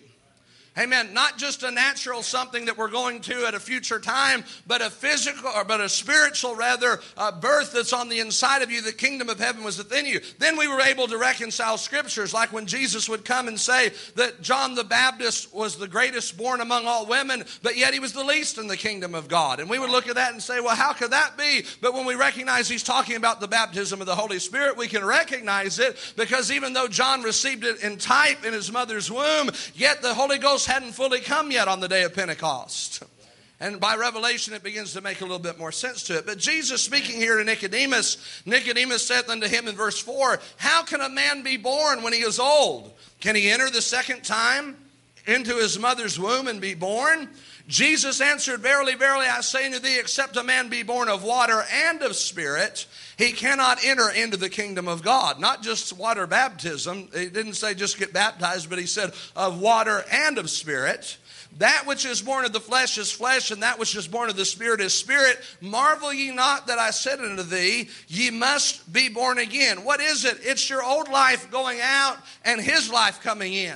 Amen. Not just a natural something that we're going to at a future time, but a physical, but a spiritual birth that's on the inside of you. The kingdom of heaven was within you. Then we were able to reconcile scriptures, like when Jesus would come and say that John the Baptist was the greatest born among all women, but yet he was the least in the kingdom of God. And we would look at that and say, well, how could that be? But when we recognize he's talking about the baptism of the Holy Spirit, we can recognize it because even though John received it in type in his mother's womb, yet the Holy Ghost hadn't fully come yet on the day of Pentecost. And by revelation, it begins to make a little bit more sense to it. But Jesus speaking here to Nicodemus saith unto him in verse 4, how can a man be born when he is old? Can he enter the second time into his mother's womb and be born? Jesus answered, verily, verily, I say unto thee, except a man be born of water and of spirit, he cannot enter into the kingdom of God. Not just water baptism. He didn't say just get baptized, but he said of water and of spirit. That which is born of the flesh is flesh, and that which is born of the Spirit is spirit. Marvel ye not that I said unto thee, ye must be born again. What is it? It's your old life going out and his life coming in.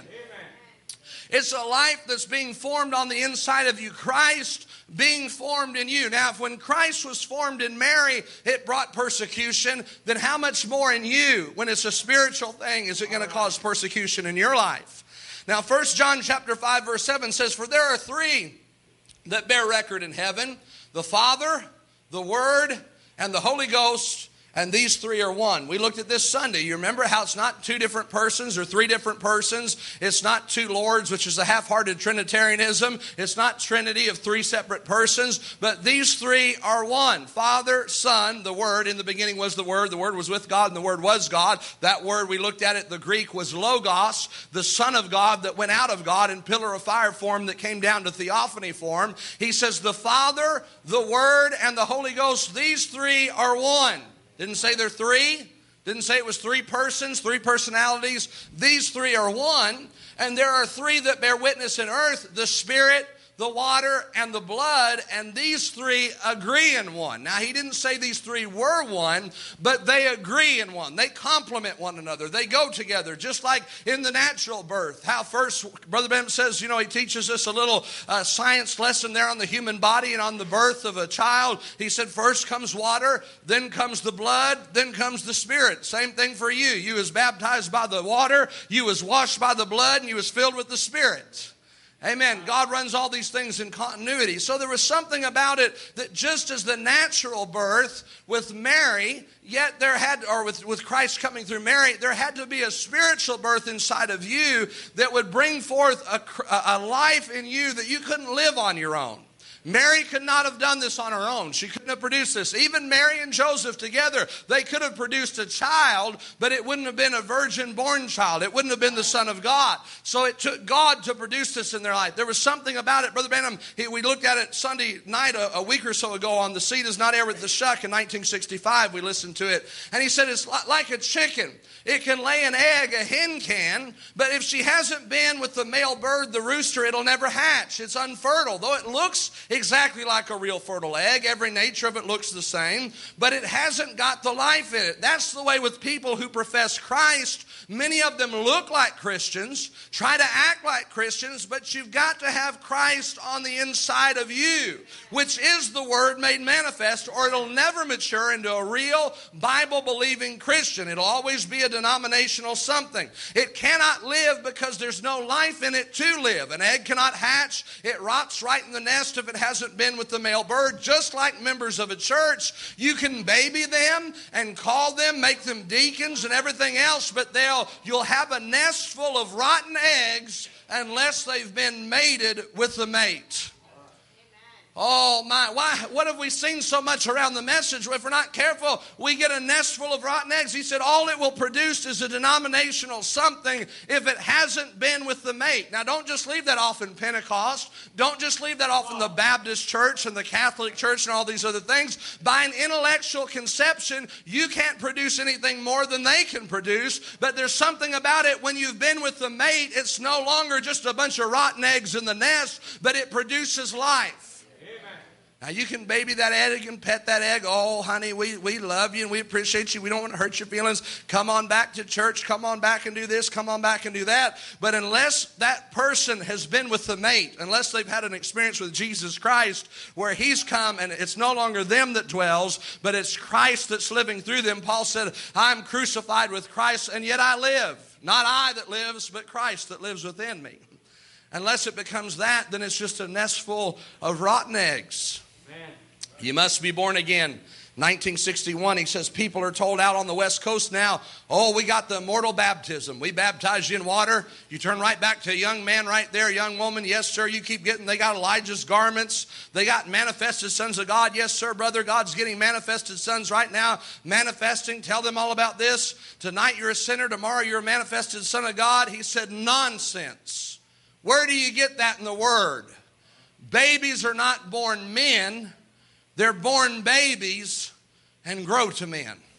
It's a life that's being formed on the inside of you. Christ being formed in you. Now, if when Christ was formed in Mary, it brought persecution, then how much more in you, when it's a spiritual thing, is it going to cause persecution in your life? Now, 1 John chapter 5, verse 7 says, for there are three that bear record in heaven, the Father, the Word, and the Holy Ghost, and these three are one. We looked at this Sunday. You remember how it's not two different persons or three different persons. It's not two lords, which is a half-hearted Trinitarianism. It's not Trinity of three separate persons. But these three are one. Father, Son, the Word. In the beginning was the Word. The Word was with God, and the Word was God. That word, we looked at it, the Greek was Logos, the Son of God that went out of God in pillar of fire form that came down to theophany form. He says the Father, the Word, and the Holy Ghost, these three are one. Didn't say they're three. Didn't say it was three persons, three personalities. These three are one. And there are three that bear witness in earth, the Spirit, the water, and the blood, and these three agree in one. Now, he didn't say these three were one, but they agree in one. They complement one another. They go together, just like in the natural birth. How first, Brother Branham says, he teaches us a little science lesson there on the human body and on the birth of a child. He said, first comes water, then comes the blood, then comes the Spirit. Same thing for you. You was baptized by the water, you was washed by the blood, and you was filled with the Spirit. Amen. God runs all these things in continuity. So there was something about it that just as the natural birth with Mary, yet there had, or with Christ coming through Mary, there had to be a spiritual birth inside of you that would bring forth a life in you that you couldn't live on your own. Mary could not have done this on her own. She couldn't have produced this. Even Mary and Joseph together, they could have produced a child, but it wouldn't have been a virgin-born child. It wouldn't have been the Son of God. So it took God to produce this in their life. There was something about it. Brother Branham, we looked at it Sunday night a week or so ago on The Seed Is Not Air with the Shuck in 1965. We listened to it. And he said it's like a chicken. It can lay an egg, a hen can, but if she hasn't been with the male bird, the rooster, it'll never hatch. It's unfertile. Though it looks exactly like a real fertile egg, every nature of it looks the same, but it hasn't got the life in it. That's the way with people who profess Christ. Many of them look like Christians, try to act like Christians, but you've got to have Christ on the inside of you, which is the Word made manifest, or it'll never mature into a real Bible-believing Christian. It'll always be a denominational something. It cannot live because there's no life in it to live. An egg cannot hatch. It rots right in the nest if it hasn't been with the male bird. Just like members of a church, you can baby them and call them, make them deacons and everything else, but you'll have a nest full of rotten eggs unless they've been mated with the mate. Oh my, why? What have we seen so much around the message? If we're not careful, we get a nest full of rotten eggs. He said all it will produce is a denominational something if it hasn't been with the mate. Now don't just leave that off in Pentecost. Don't just leave that off in the Baptist church and the Catholic church and all these other things. By an intellectual conception, you can't produce anything more than they can produce. But there's something about it when you've been with the mate, it's no longer just a bunch of rotten eggs in the nest, but it produces life. Now, you can baby that egg and pet that egg. Oh, honey, we love you and we appreciate you. We don't want to hurt your feelings. Come on back to church. Come on back and do this. Come on back and do that. But unless that person has been with the mate, unless they've had an experience with Jesus Christ where he's come and it's no longer them that dwells, but it's Christ that's living through them. Paul said, I'm crucified with Christ and yet I live. Not I that lives, but Christ that lives within me. Unless it becomes that, then it's just a nest full of rotten eggs. You must be born again. 1961, he says, people are told out on the West Coast now, oh, we got the immortal baptism. We baptize you in water. You turn right back to a young man right there, a young woman. Yes, sir, you keep getting, they got Elijah's garments. They got manifested sons of God. Yes, sir, brother, God's getting manifested sons right now, manifesting. Tell them all about this. Tonight you're a sinner. Tomorrow you're a manifested son of God. He said, nonsense. Where do you get that in the Word? Babies are not born men. They're born babies and grow to men. Amen.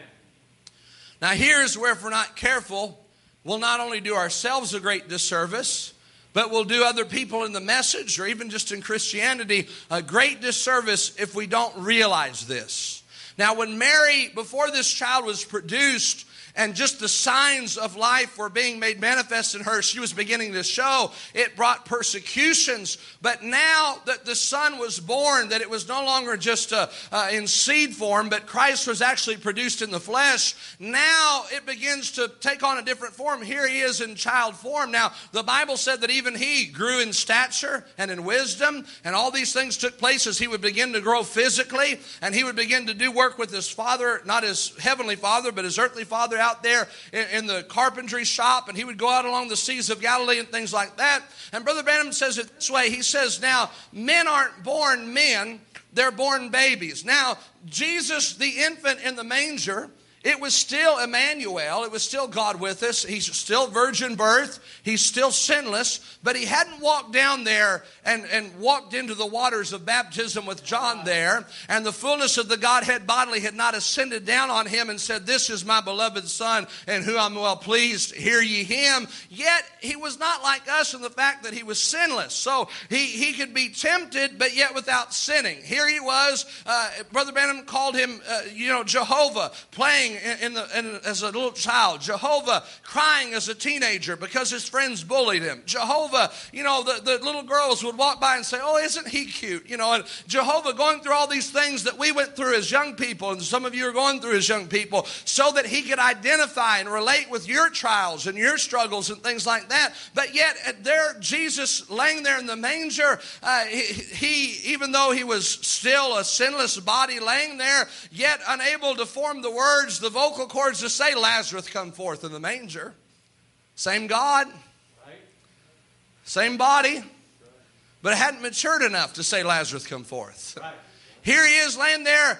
Now here's where if we're not careful, we'll not only do ourselves a great disservice, but we'll do other people in the message or even just in Christianity a great disservice if we don't realize this. Now when Mary, before this child was produced, and just the signs of life were being made manifest in her, she was beginning to show. It brought persecutions. But now that the Son was born, that it was no longer just in seed form, but Christ was actually produced in the flesh, now it begins to take on a different form. Here he is in child form. Now, the Bible said that even he grew in stature and in wisdom, and all these things took place as he would begin to grow physically, and he would begin to do work with his father, not his heavenly father, but his earthly father out there in the carpentry shop, and he would go out along the seas of Galilee and things like that. And Brother Branham says it this way. He says, now, men aren't born men, they're born babies. Now, Jesus, the infant in the manger, It was still Emmanuel. It was still God with us. He's still virgin birth. He's still sinless. But he hadn't walked down there and walked into the waters of baptism with John there. And the fullness of the Godhead bodily had not ascended down on him and said, "This is my beloved Son, in whom I'm well pleased. Hear ye him." Yet he was not like us in the fact that he was sinless. So he could be tempted, but yet without sinning. Here he was. Brother Branham called him, Jehovah, playing as a little child. Jehovah crying as a teenager because his friends bullied him. Jehovah, the little girls would walk by and say, "Oh, isn't he cute?" And Jehovah going through all these things that we went through as young people, and some of you are going through as young people, so that he could identify and relate with your trials and your struggles and things like that. But yet there, Jesus laying there in the manger, he even though he was still a sinless body laying there, yet unable to form the words, the vocal cords to say, "Lazarus, come forth," in the manger. Same God, same body, but it hadn't matured enough to say, "Lazarus, come forth." Here he is laying there,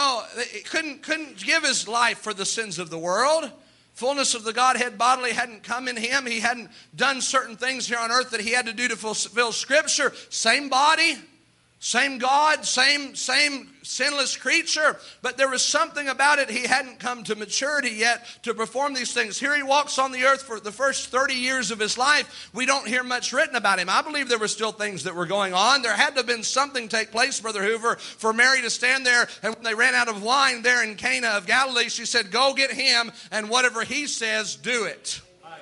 couldn't give his life for the sins of the world. Fullness of the Godhead bodily hadn't come in him. He hadn't done certain things here on earth that he had to do to fulfill Scripture. Same body, same God, same sinless creature, but there was something about it. He hadn't come to maturity yet to perform these things. Here he walks on the earth for the first 30 years of his life. We don't hear much written about him. I believe there were still things that were going on. There had to have been something take place, Brother Hoover, for Mary to stand there, and when they ran out of wine there in Cana of Galilee, she said, "Go get him, and whatever he says, do it."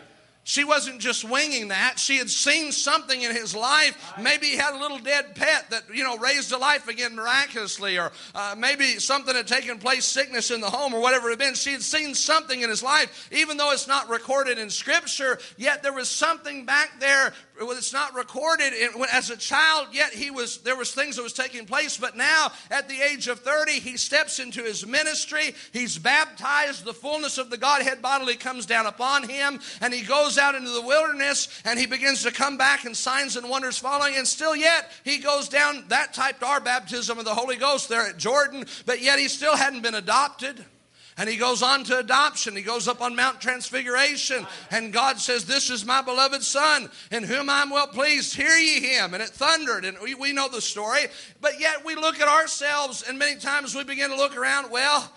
She wasn't just winging that. She had seen something in his life. Maybe he had a little dead pet that, raised to life again miraculously, or maybe something had taken place, sickness in the home or whatever it had been. She had seen something in his life, even though it's not recorded in Scripture, yet there was something back there. It's not recorded as a child, yet there was things that was taking place. But now, at the age of 30, he steps into his ministry. He's baptized. The fullness of the Godhead bodily comes down upon him, and he goes out into the wilderness, and he begins to come back, and signs and wonders following. And still yet, he goes down that type to our baptism of the Holy Ghost there at Jordan, but yet he still hadn't been adopted. And he goes on to adoption. He goes up on Mount Transfiguration. And God says, "This is my beloved Son, in whom I'm well pleased. Hear ye him." And it thundered. And we know the story. But yet we look at ourselves, and many times we begin to look around. Well,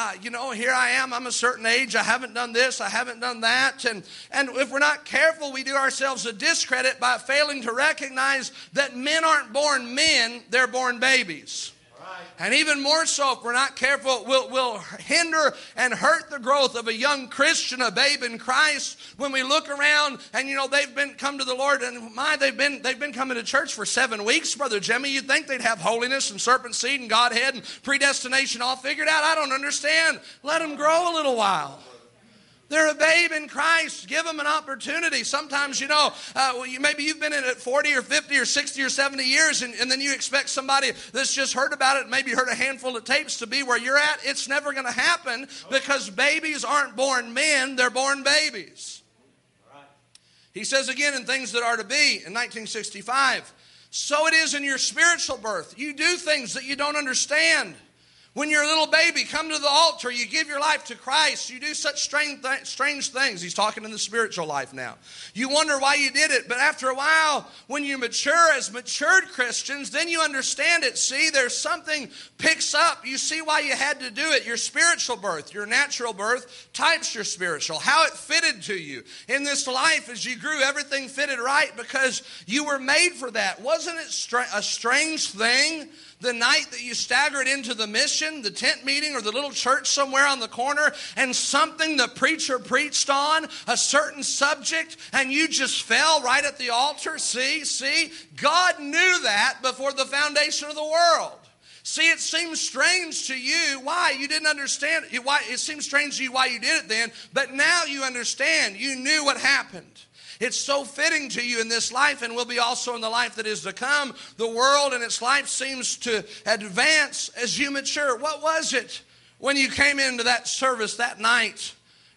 here I am. I'm a certain age. I haven't done this. I haven't done that. And if we're not careful, we do ourselves a discredit by failing to recognize that men aren't born men. They're born babies. And even more so, if we're not careful, we'll hinder and hurt the growth of a young Christian, a babe in Christ. When we look around and they've come to the Lord, and they've been coming to church for 7 weeks, Brother Jimmy. You'd think they'd have holiness and serpent seed and Godhead and predestination all figured out. I don't understand. Let them grow a little while. They're a babe in Christ. Give them an opportunity. Sometimes, maybe you've been in it 40 or 50 or 60 or 70 years, and then you expect somebody that's just heard about it, maybe heard a handful of tapes, to be where you're at. It's never going to happen, because babies aren't born men. They're born babies. He says again in Things That Are to Be in 1965, "So it is in your spiritual birth. You do things that you don't understand. When you're a little baby, come to the altar, you give your life to Christ, you do such strange things." He's talking in the spiritual life now. You wonder why you did it, but after a while, when you mature as matured Christians, then you understand it. See, there's something picks up. You see why you had to do it. Your spiritual birth, your natural birth, types your spiritual. How it fitted to you. In this life, as you grew, everything fitted right because you were made for that. Wasn't it a strange thing? The night that you staggered into the mission, the tent meeting, or the little church somewhere on the corner, and something the preacher preached on, a certain subject, and you just fell right at the altar. See? God knew that before the foundation of the world. See, it seems strange to you why you didn't understand. It seems strange to you why you did it then, but now you understand. You knew what happened. It's so fitting to you in this life, and will be also in the life that is to come. The world and its life seems to advance as you mature. What was it when you came into that service that night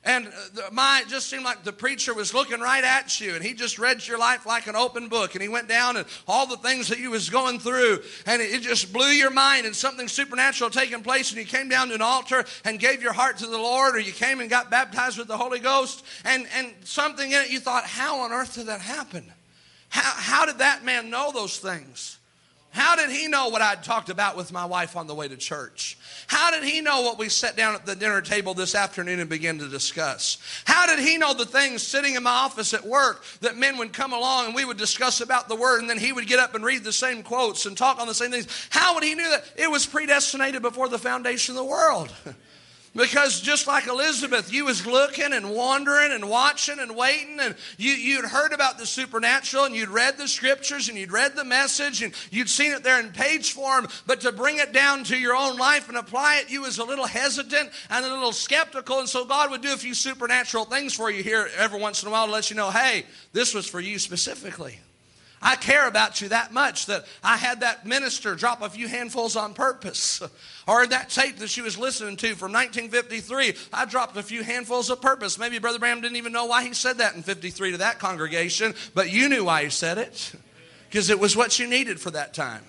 And it just seemed like the preacher was looking right at you, and he just read your life like an open book, and he went down and all the things that you was going through, and it just blew your mind, and something supernatural taking place, and you came down to an altar and gave your heart to the Lord, or you came and got baptized with the Holy Ghost, and something in it, you thought, how on earth did that happen? How did that man know those things? How did he know what I'd talked about with my wife on the way to church? How did he know what we sat down at the dinner table this afternoon and began to discuss? How did he know the things sitting in my office at work that men would come along and we would discuss about the Word, and then he would get up and read the same quotes and talk on the same things? How would he know that? It was predestinated before the foundation of the world. Because just like Elizabeth, you was looking and wondering and watching and waiting, and you'd heard about the supernatural, and you'd read the scriptures, and you'd read the message, and you'd seen it there in page form, but to bring it down to your own life and apply it, you was a little hesitant and a little skeptical, and so God would do a few supernatural things for you here every once in a while to let you know, hey, this was for you specifically. I care about you that much that I had that minister drop a few handfuls on purpose. Or that tape that she was listening to from 1953, I dropped a few handfuls of purpose. Maybe Brother Branham didn't even know why he said that in 53 to that congregation, but you knew why he said it, because it was what you needed for that time.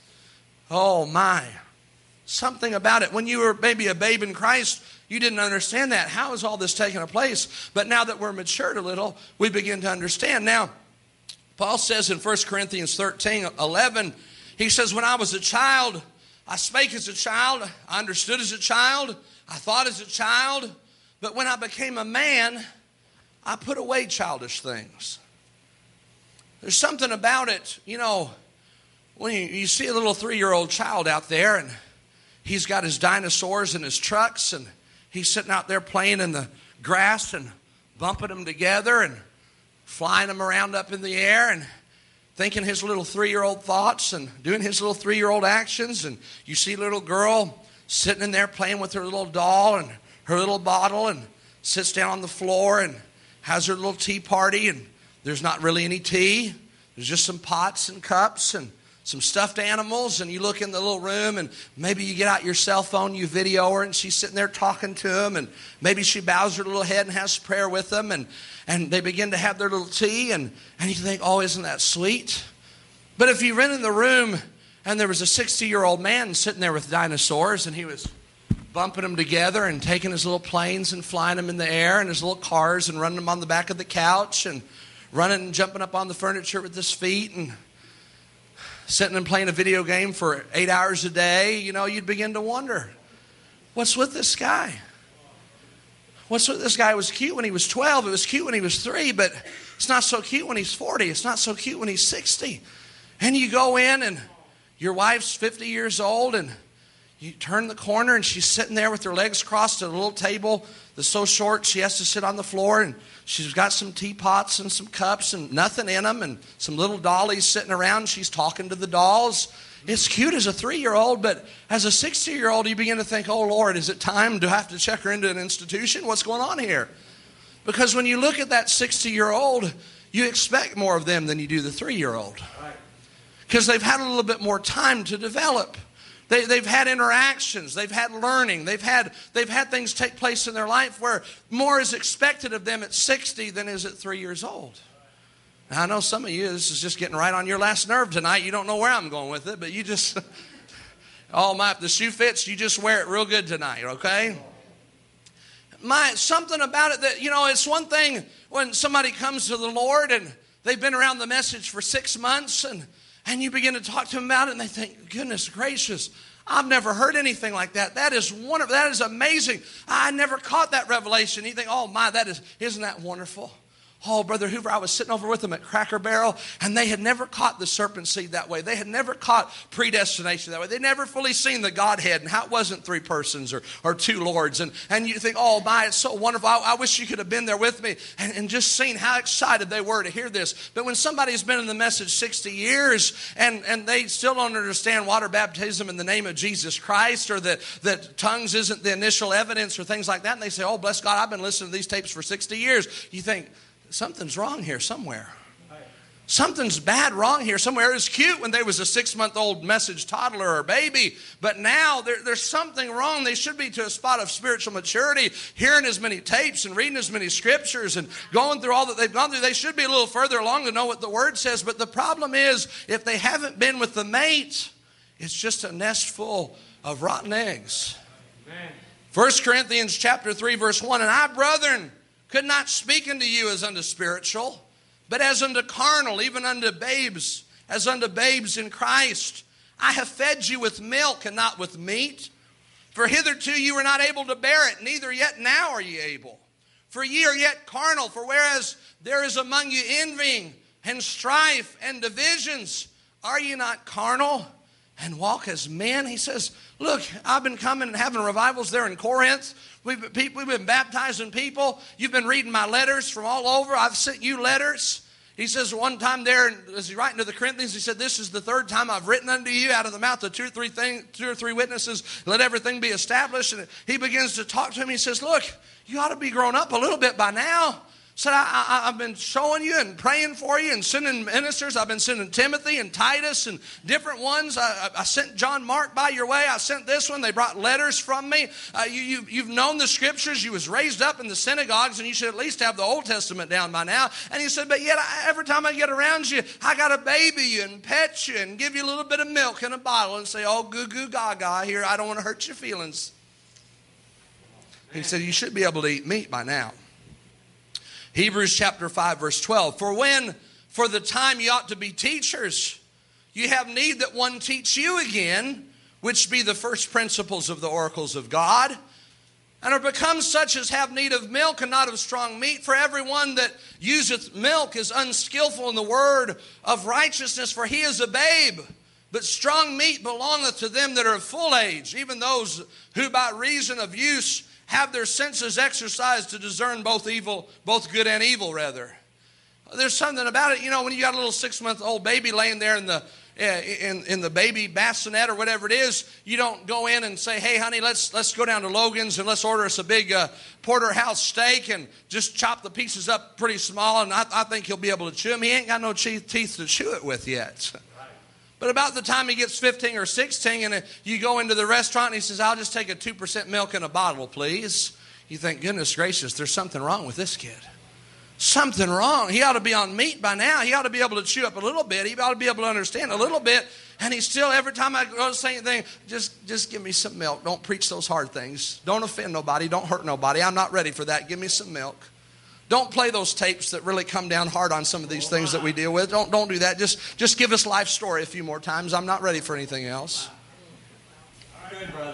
Oh my, something about it. When you were maybe a babe in Christ, you didn't understand that. How is all this taking place? But now that we're matured a little, we begin to understand. Now, Paul says in 1 Corinthians 13:11, he says, when I was a child, I spake as a child, I understood as a child, I thought as a child, but when I became a man, I put away childish things. There's something about it, you know, when you see a little 3-year-old child out there, and he's got his dinosaurs and his trucks, and he's sitting out there playing in the grass and bumping them together and flying them around up in the air and thinking his little 3-year-old thoughts and doing his little 3-year-old actions. And you see a little girl sitting in there playing with her little doll and her little bottle, and sits down on the floor and has her little tea party, and there's not really any tea. There's just some pots and cups and some stuffed animals, and you look in the little room, and maybe you get out your cell phone, you video her, and she's sitting there talking to him, and maybe she bows her little head and has prayer with them, and they begin to have their little tea, and you think, oh, isn't that sweet? But if you went in the room and there was a 60-year-old man sitting there with dinosaurs, and he was bumping them together and taking his little planes and flying them in the air, and his little cars and running them on the back of the couch, and running and jumping up on the furniture with his feet, and sitting and playing a video game for 8 hours a day, you know, you'd begin to wonder, what's with this guy? What's with this guy? It was cute when he was 12. It was cute when he was 3, but it's not so cute when he's 40. It's not so cute when he's 60. And you go in, and your wife's 50 years old, and you turn the corner, and she's sitting there with her legs crossed at a little table that's so short she has to sit on the floor, and she's got some teapots and some cups and nothing in them, and some little dollies sitting around. She's talking to the dolls. It's cute as a 3-year-old, but as a 60-year-old, you begin to think, oh, Lord, is it time to have to check her into an institution? What's going on here? Because when you look at that 60-year-old, you expect more of them than you do the 3-year-old. Because they've had a little bit more time to develop. They've had interactions. They've had learning. They've had things take place in their life where more is expected of them at 60 than is at 3 years old. Now, I know some of you, this is just getting right on your last nerve tonight. You don't know where I'm going with it, but you just, oh my, if the shoe fits, you just wear it real good tonight, okay? Something about it that, you know, it's one thing when somebody comes to the Lord and they've been around the message for 6 months, and you begin to talk to them about it, and they think, goodness gracious, I've never heard anything like that. That is wonderful. That is amazing. I never caught that revelation. You think, oh my, isn't that wonderful? Oh, Brother Hoover, I was sitting over with them at Cracker Barrel, and they had never caught the serpent seed that way. They had never caught predestination that way. They'd never fully seen the Godhead and how it wasn't 3 persons or 2 Lords. And you think, oh, my, it's so wonderful. I wish you could have been there with me and just seen how excited they were to hear this. But when somebody's been in the message 60 years and they still don't understand water baptism in the name of Jesus Christ, or that tongues isn't the initial evidence or things like that, and they say, oh, bless God, I've been listening to these tapes for 60 years. You think, something's wrong here somewhere. Something's bad wrong here somewhere. It was cute when they was a 6-month-old message toddler or baby, but now there's something wrong. They should be to a spot of spiritual maturity, hearing as many tapes and reading as many scriptures and going through all that they've gone through. They should be a little further along to know what the Word says, but the problem is if they haven't been with the mate, it's just a nest full of rotten eggs. Amen. 1 Corinthians chapter 3, verse 1, and I, brethren, could not speak unto you as unto spiritual, but as unto carnal, even unto babes, as unto babes in Christ. I have fed you with milk and not with meat. For hitherto you were not able to bear it, neither yet now are ye able. For ye are yet carnal, for whereas there is among you envying and strife and divisions, are ye not carnal and walk as men? He says, look, I've been coming and having revivals there in Corinth. We've been baptizing people. You've been reading my letters from all over. I've sent you letters. He says one time there, as he writing to the Corinthians, he said, this is the third time I've written unto you out of the mouth of two or three witnesses. Let everything be established. And he begins to talk to him. He says, look, you ought to be grown up a little bit by now. Said, I've been showing you and praying for you and sending ministers. I've been sending Timothy and Titus and different ones. I sent John Mark by your way. I sent this one. They brought letters from me. You've known the scriptures. You was raised up in the synagogues, and you should at least have the Old Testament down by now. And he said, but yet every time I get around you, I got to baby you and pet you and give you a little bit of milk in a bottle and say, oh, goo goo gaga here. I don't want to hurt your feelings. He said, you should be able to eat meat by now. Hebrews chapter 5, verse 12. For the time you ought to be teachers, you have need that one teach you again, which be the first principles of the oracles of God, and are become such as have need of milk and not of strong meat. For everyone that useth milk is unskillful in the word of righteousness, for he is a babe. But strong meat belongeth to them that are of full age, even those who by reason of use have their senses exercised to discern both good and evil, rather. There's something about it, when you got a little 6-month-old baby laying there in the baby bassinet or whatever it is, you don't go in and say, hey, honey, let's go down to Logan's and let's order us a big porterhouse steak and just chop the pieces up pretty small, and I think he'll be able to chew them. He ain't got no teeth to chew it with yet. But about the time he gets 15 or 16 and you go into the restaurant and he says, I'll just take a 2% milk in a bottle, please. You think, goodness gracious, there's something wrong with this kid. Something wrong. He ought to be on meat by now. He ought to be able to chew up a little bit. He ought to be able to understand a little bit. And he's still, every time I go to say anything, just give me some milk. Don't preach those hard things. Don't offend nobody. Don't hurt nobody. I'm not ready for that. Give me some milk. Don't play those tapes that really come down hard on some of these things that we deal with. Don't do that. Just give us Life Story a few more times. I'm not ready for anything else. Good, brother.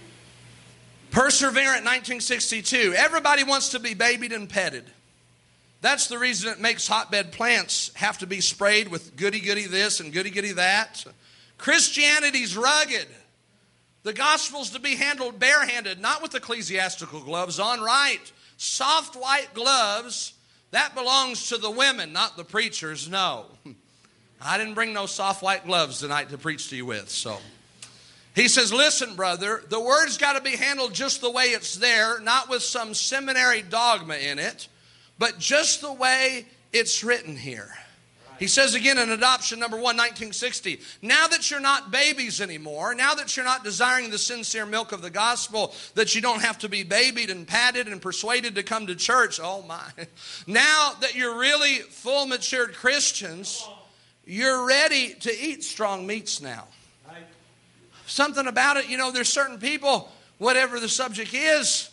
Perseverant 1962. Everybody wants to be babied and petted. That's the reason it makes hotbed plants have to be sprayed with goody-goody this and goody-goody that. Christianity's rugged. The gospel's to be handled barehanded, not with ecclesiastical gloves on, right? Soft white gloves, that belongs to the women, not the preachers, no. I didn't bring no soft white gloves tonight to preach to you with, so. He says, listen, brother, the word's got to be handled just the way it's there, not with some seminary dogma in it, but just the way it's written here. He says again in Adoption number 1, 1960, now that you're not babies anymore, now that you're not desiring the sincere milk of the gospel, that you don't have to be babied and patted and persuaded to come to church, oh my. Now that you're really full matured Christians, you're ready to eat strong meats now. Something about it, there's certain people, whatever the subject is,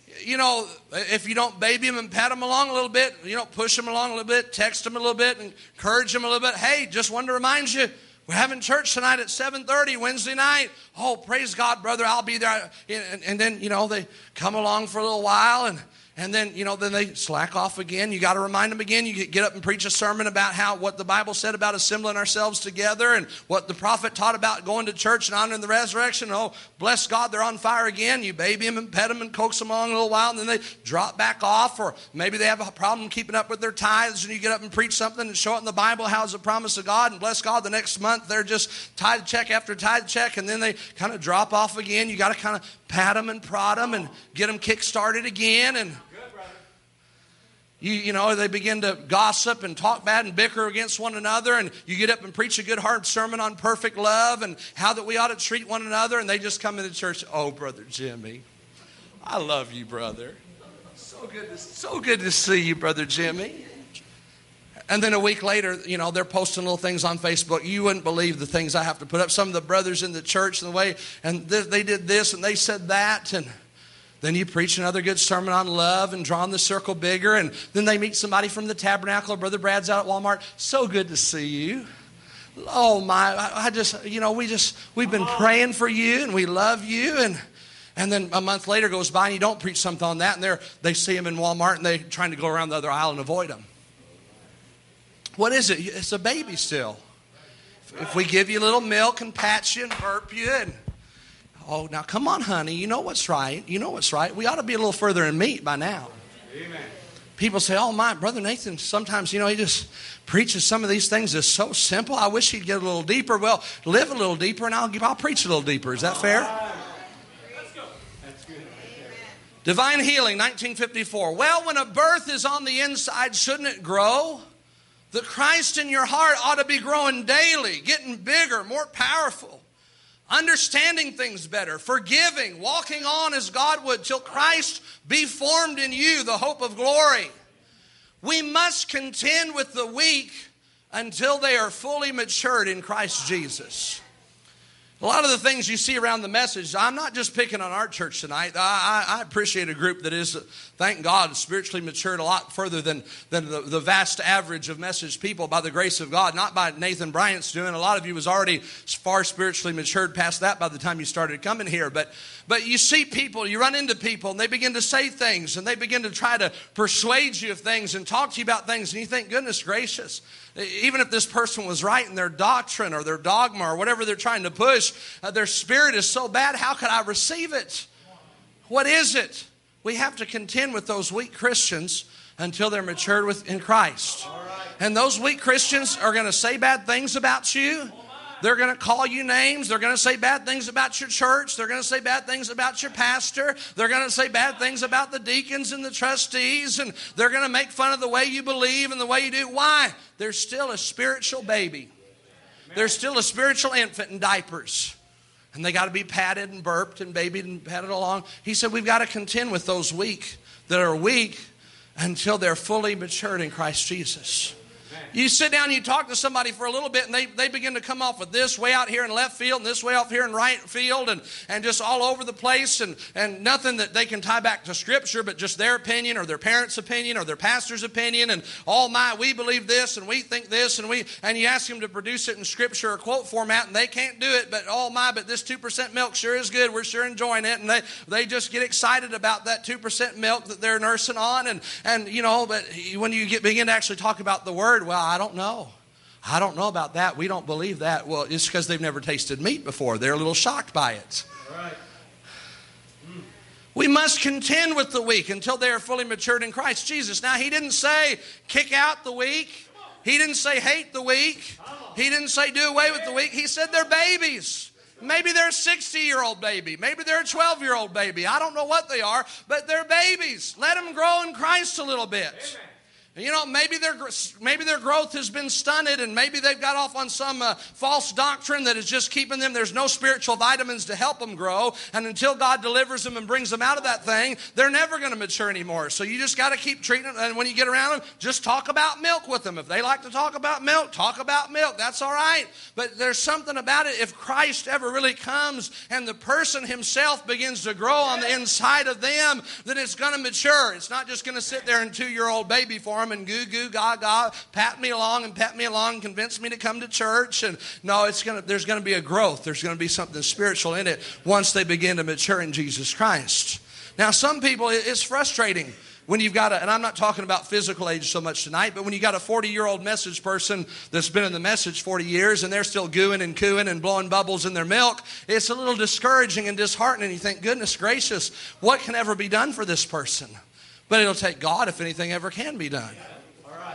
if you don't baby them and pat them along a little bit, push them along a little bit, text them a little bit, encourage them a little bit. Hey, just wanted to remind you, we're having church tonight at 7:30 Wednesday night. Oh, praise God, brother, I'll be there. And then, they come along for a little while and then, then they slack off again. You got to remind them again. You get up and preach a sermon about what the Bible said about assembling ourselves together and what the prophet taught about going to church and honoring the resurrection. Oh, bless God, they're on fire again. You baby them and pet them and coax them along a little while, and then they drop back off, or maybe they have a problem keeping up with their tithes, and you get up and preach something and show it in the Bible how it's a promise of God, and bless God, the next month they're just tithe check after tithe check, and then they kind of drop off again. You got to kind of pat them and prod them and get them kick-started again, and You know, they begin to gossip and talk bad and bicker against one another, and you get up and preach a good hard sermon on perfect love and how that we ought to treat one another, and they just come into church, oh, Brother Jimmy, I love you, brother. So good to see you, Brother Jimmy. And then a week later, you know, they're posting little things on Facebook. You wouldn't believe the things I have to put up. Some of the brothers in the church and the way, and they did this and they said that, and then you preach another good sermon on love and drawing the circle bigger. And then they meet somebody from the tabernacle. Brother Brad's out at Walmart. So good to see you. Oh my, I just, you know, we've been praying for you and we love you. And then a month later goes by and you don't preach something on that. And they see him in Walmart and they're trying to go around the other aisle and avoid him. What is it? It's a baby still. If we give you a little milk and pat you and burp you and, oh, now come on, honey. You know what's right. You know what's right. We ought to be a little further in meat by now. Amen. People say, oh, my Brother Nathan, sometimes, you know, he just preaches some of these things that's so simple. I wish he'd get a little deeper. Well, live a little deeper and I'll preach a little deeper. Is that fair? Let's go. That's good. Divine Healing, 1954. Well, when a birth is on the inside, shouldn't it grow? The Christ in your heart ought to be growing daily, getting bigger, more powerful. Understanding things better, forgiving, walking on as God would till Christ be formed in you, the hope of glory. We must contend with the weak until they are fully matured in Christ Jesus. A lot of the things you see around the message, I'm not just picking on our church tonight. I appreciate a group that is, thank God, spiritually matured a lot further than the vast average of message people by the grace of God. Not by Nathan Bryant's doing. A lot of you was already far spiritually matured past that by the time you started coming here. But you see people, you run into people, and they begin to say things, and they begin to try to persuade you of things and talk to you about things, and you think, goodness gracious. Even if this person was right in their doctrine or their dogma or whatever they're trying to push, their spirit is so bad, how could I receive it? What is it? We have to contend with those weak Christians until they're matured in Christ. And those weak Christians are going to say bad things about you. They're going to call you names. They're going to say bad things about your church. They're going to say bad things about your pastor. They're going to say bad things about the deacons and the trustees. And they're going to make fun of the way you believe and the way you do. Why? They're still a spiritual baby. They're still a spiritual infant in diapers. And they got to be patted and burped and babied and patted along. He said we've got to contend with those weak that are weak until they're fully matured in Christ Jesus. You sit down and you talk to somebody for a little bit and they begin to come off with this way out here in left field and this way off here in right field and just all over the place and nothing that they can tie back to Scripture but just their opinion or their parents' opinion or their pastor's opinion and we believe this and we think this and you ask them to produce it in Scripture or quote format and they can't do it but but this 2% milk sure is good. We're sure enjoying it and they just get excited about that 2% milk that they're nursing on and you know, but when you begin to actually talk about the Word, well, I don't know. I don't know about that. We don't believe that. Well, it's because they've never tasted meat before. They're a little shocked by it. All right. We must contend with the weak until they are fully matured in Christ Jesus. Now, he didn't say kick out the weak. He didn't say hate the weak. He didn't say do away with the weak. He said they're babies. Maybe they're a 60-year-old baby. Maybe they're a 12-year-old baby. I don't know what they are, but they're babies. Let them grow in Christ a little bit. Amen. You know, maybe their growth has been stunted and maybe they've got off on some false doctrine that is just keeping them. There's no spiritual vitamins to help them grow. And until God delivers them and brings them out of that thing, they're never going to mature anymore. So you just got to keep treating them. And when you get around them, just talk about milk with them. If they like to talk about milk, talk about milk. That's all right. But there's something about it. If Christ ever really comes and the person himself begins to grow on the inside of them, then it's going to mature. It's not just going to sit there in 2-year-old baby form and goo goo gaga, pat me along and convince me to come to church. And no, there's going to be a growth. There's going to be something spiritual in it once they begin to mature in Jesus Christ. Now, some people, it's frustrating when you've got and I'm not talking about physical age so much tonight, but when you got a 40-year-old message person that's been in the message 40 years and they're still gooing and cooing and blowing bubbles in their milk, it's a little discouraging and disheartening. You think, goodness gracious, what can ever be done for this person? But it'll take God if anything ever can be done.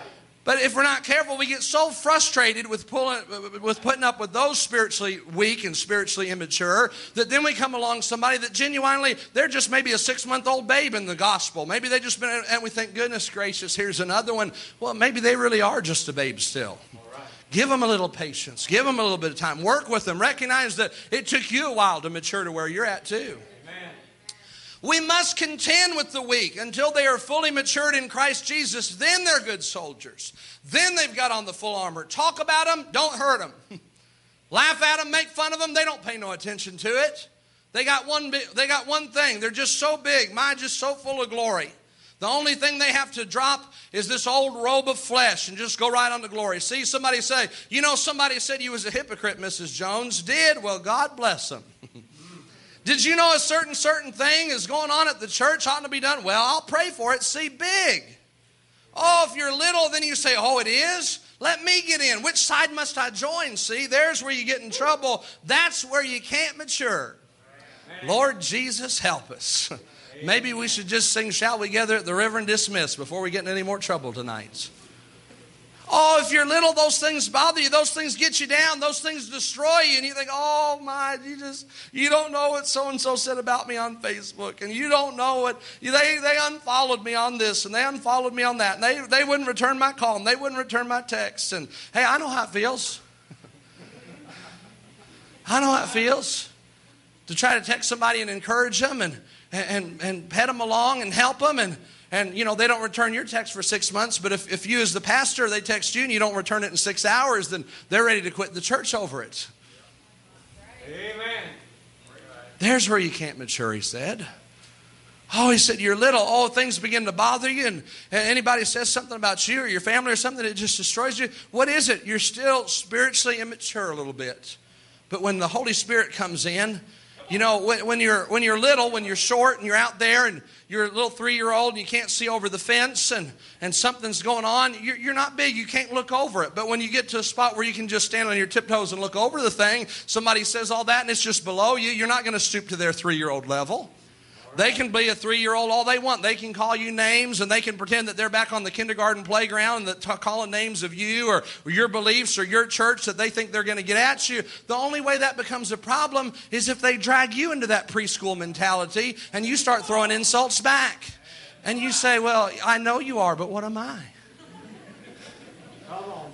But if we're not careful, we get so frustrated with putting up with those spiritually weak and spiritually immature that then we come along somebody that genuinely, they're just maybe a 6-month-old babe in the gospel. Maybe they just been, and we think, goodness gracious, here's another one. Well, maybe they really are just a babe still. Give them a little patience. Give them a little bit of time. Work with them. Recognize that it took you a while to mature to where you're at too. We must contend with the weak until they are fully matured in Christ Jesus. Then they're good soldiers. Then they've got on the full armor. Talk about them, don't hurt them. Laugh at them, make fun of them. They don't pay no attention to it. They got one thing. They're just so big. Mine just so full of glory. The only thing they have to drop is this old robe of flesh and just go right on to glory. See somebody say, you know, somebody said you was a hypocrite, Mrs. Jones. Did? Well, God bless them. Did you know a certain thing is going on at the church, ought to be done? Well, I'll pray for it. See, big. Oh, if you're little, then you say, oh, it is? Let me get in. Which side must I join? See, there's where you get in trouble. That's where you can't mature. Amen. Lord Jesus, help us. Maybe we should just sing, shall we gather at the river and dismiss before we get in any more trouble tonight. Oh, if you're little, those things bother you. Those things get you down. Those things destroy you. And you think, oh my, you don't know what so-and-so said about me on Facebook. And you don't know what, they unfollowed me on this and they unfollowed me on that. And they wouldn't return my call and they wouldn't return my text. And hey, I know how it feels. I know how it feels to try to text somebody and encourage them and pet them along and help them. And you know, they don't return your text for 6 months, but if you as the pastor, they text you and you don't return it in 6 hours, then they're ready to quit the church over it. Amen. There's where you can't mature, he said. Oh, he said, you're little. Oh, things begin to bother you, and anybody says something about you or your family or something that just destroys you. What is it? You're still spiritually immature a little bit. But when the Holy Spirit comes in, you know, when you're little, when you're short and you're out there and you're a little 3-year-old and you can't see over the fence and something's going on, you're not big, you can't look over it. But when you get to a spot where you can just stand on your tiptoes and look over the thing, somebody says all that and it's just below you, you're not going to stoop to their 3-year-old level. They can be a 3-year-old all they want. They can call you names and they can pretend that they're back on the kindergarten playground and calling names of you or your beliefs or your church that they think they're going to get at you. The only way that becomes a problem is if they drag you into that preschool mentality and you start throwing insults back. And you say, well, I know you are, but what am I? Come on, brother.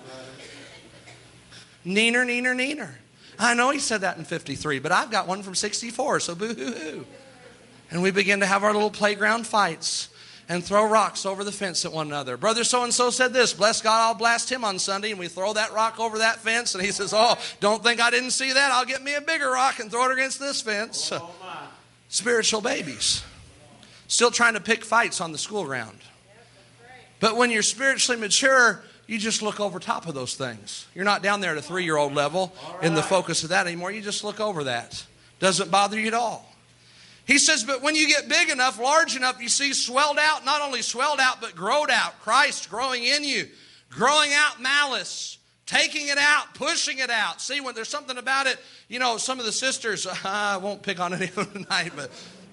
Neener, neener, neener. I know he said that in 53, but I've got one from 64, so boo-hoo-hoo. And we begin to have our little playground fights and throw rocks over the fence at one another. Brother so-and-so said this, bless God, I'll blast him on Sunday. And we throw that rock over that fence. And he says, oh, don't think I didn't see that. I'll get me a bigger rock and throw it against this fence. Oh, my. Spiritual babies. Still trying to pick fights on the school ground. But when you're spiritually mature, you just look over top of those things. You're not down there at a 3-year-old level in the focus of that anymore. You just look over that. Doesn't bother you at all. He says, but when you get big enough, large enough, you see swelled out, not only swelled out, but growed out. Christ growing in you, growing out malice, taking it out, pushing it out. See, when there's something about it, you know, some of the sisters, I won't pick on any of them tonight, but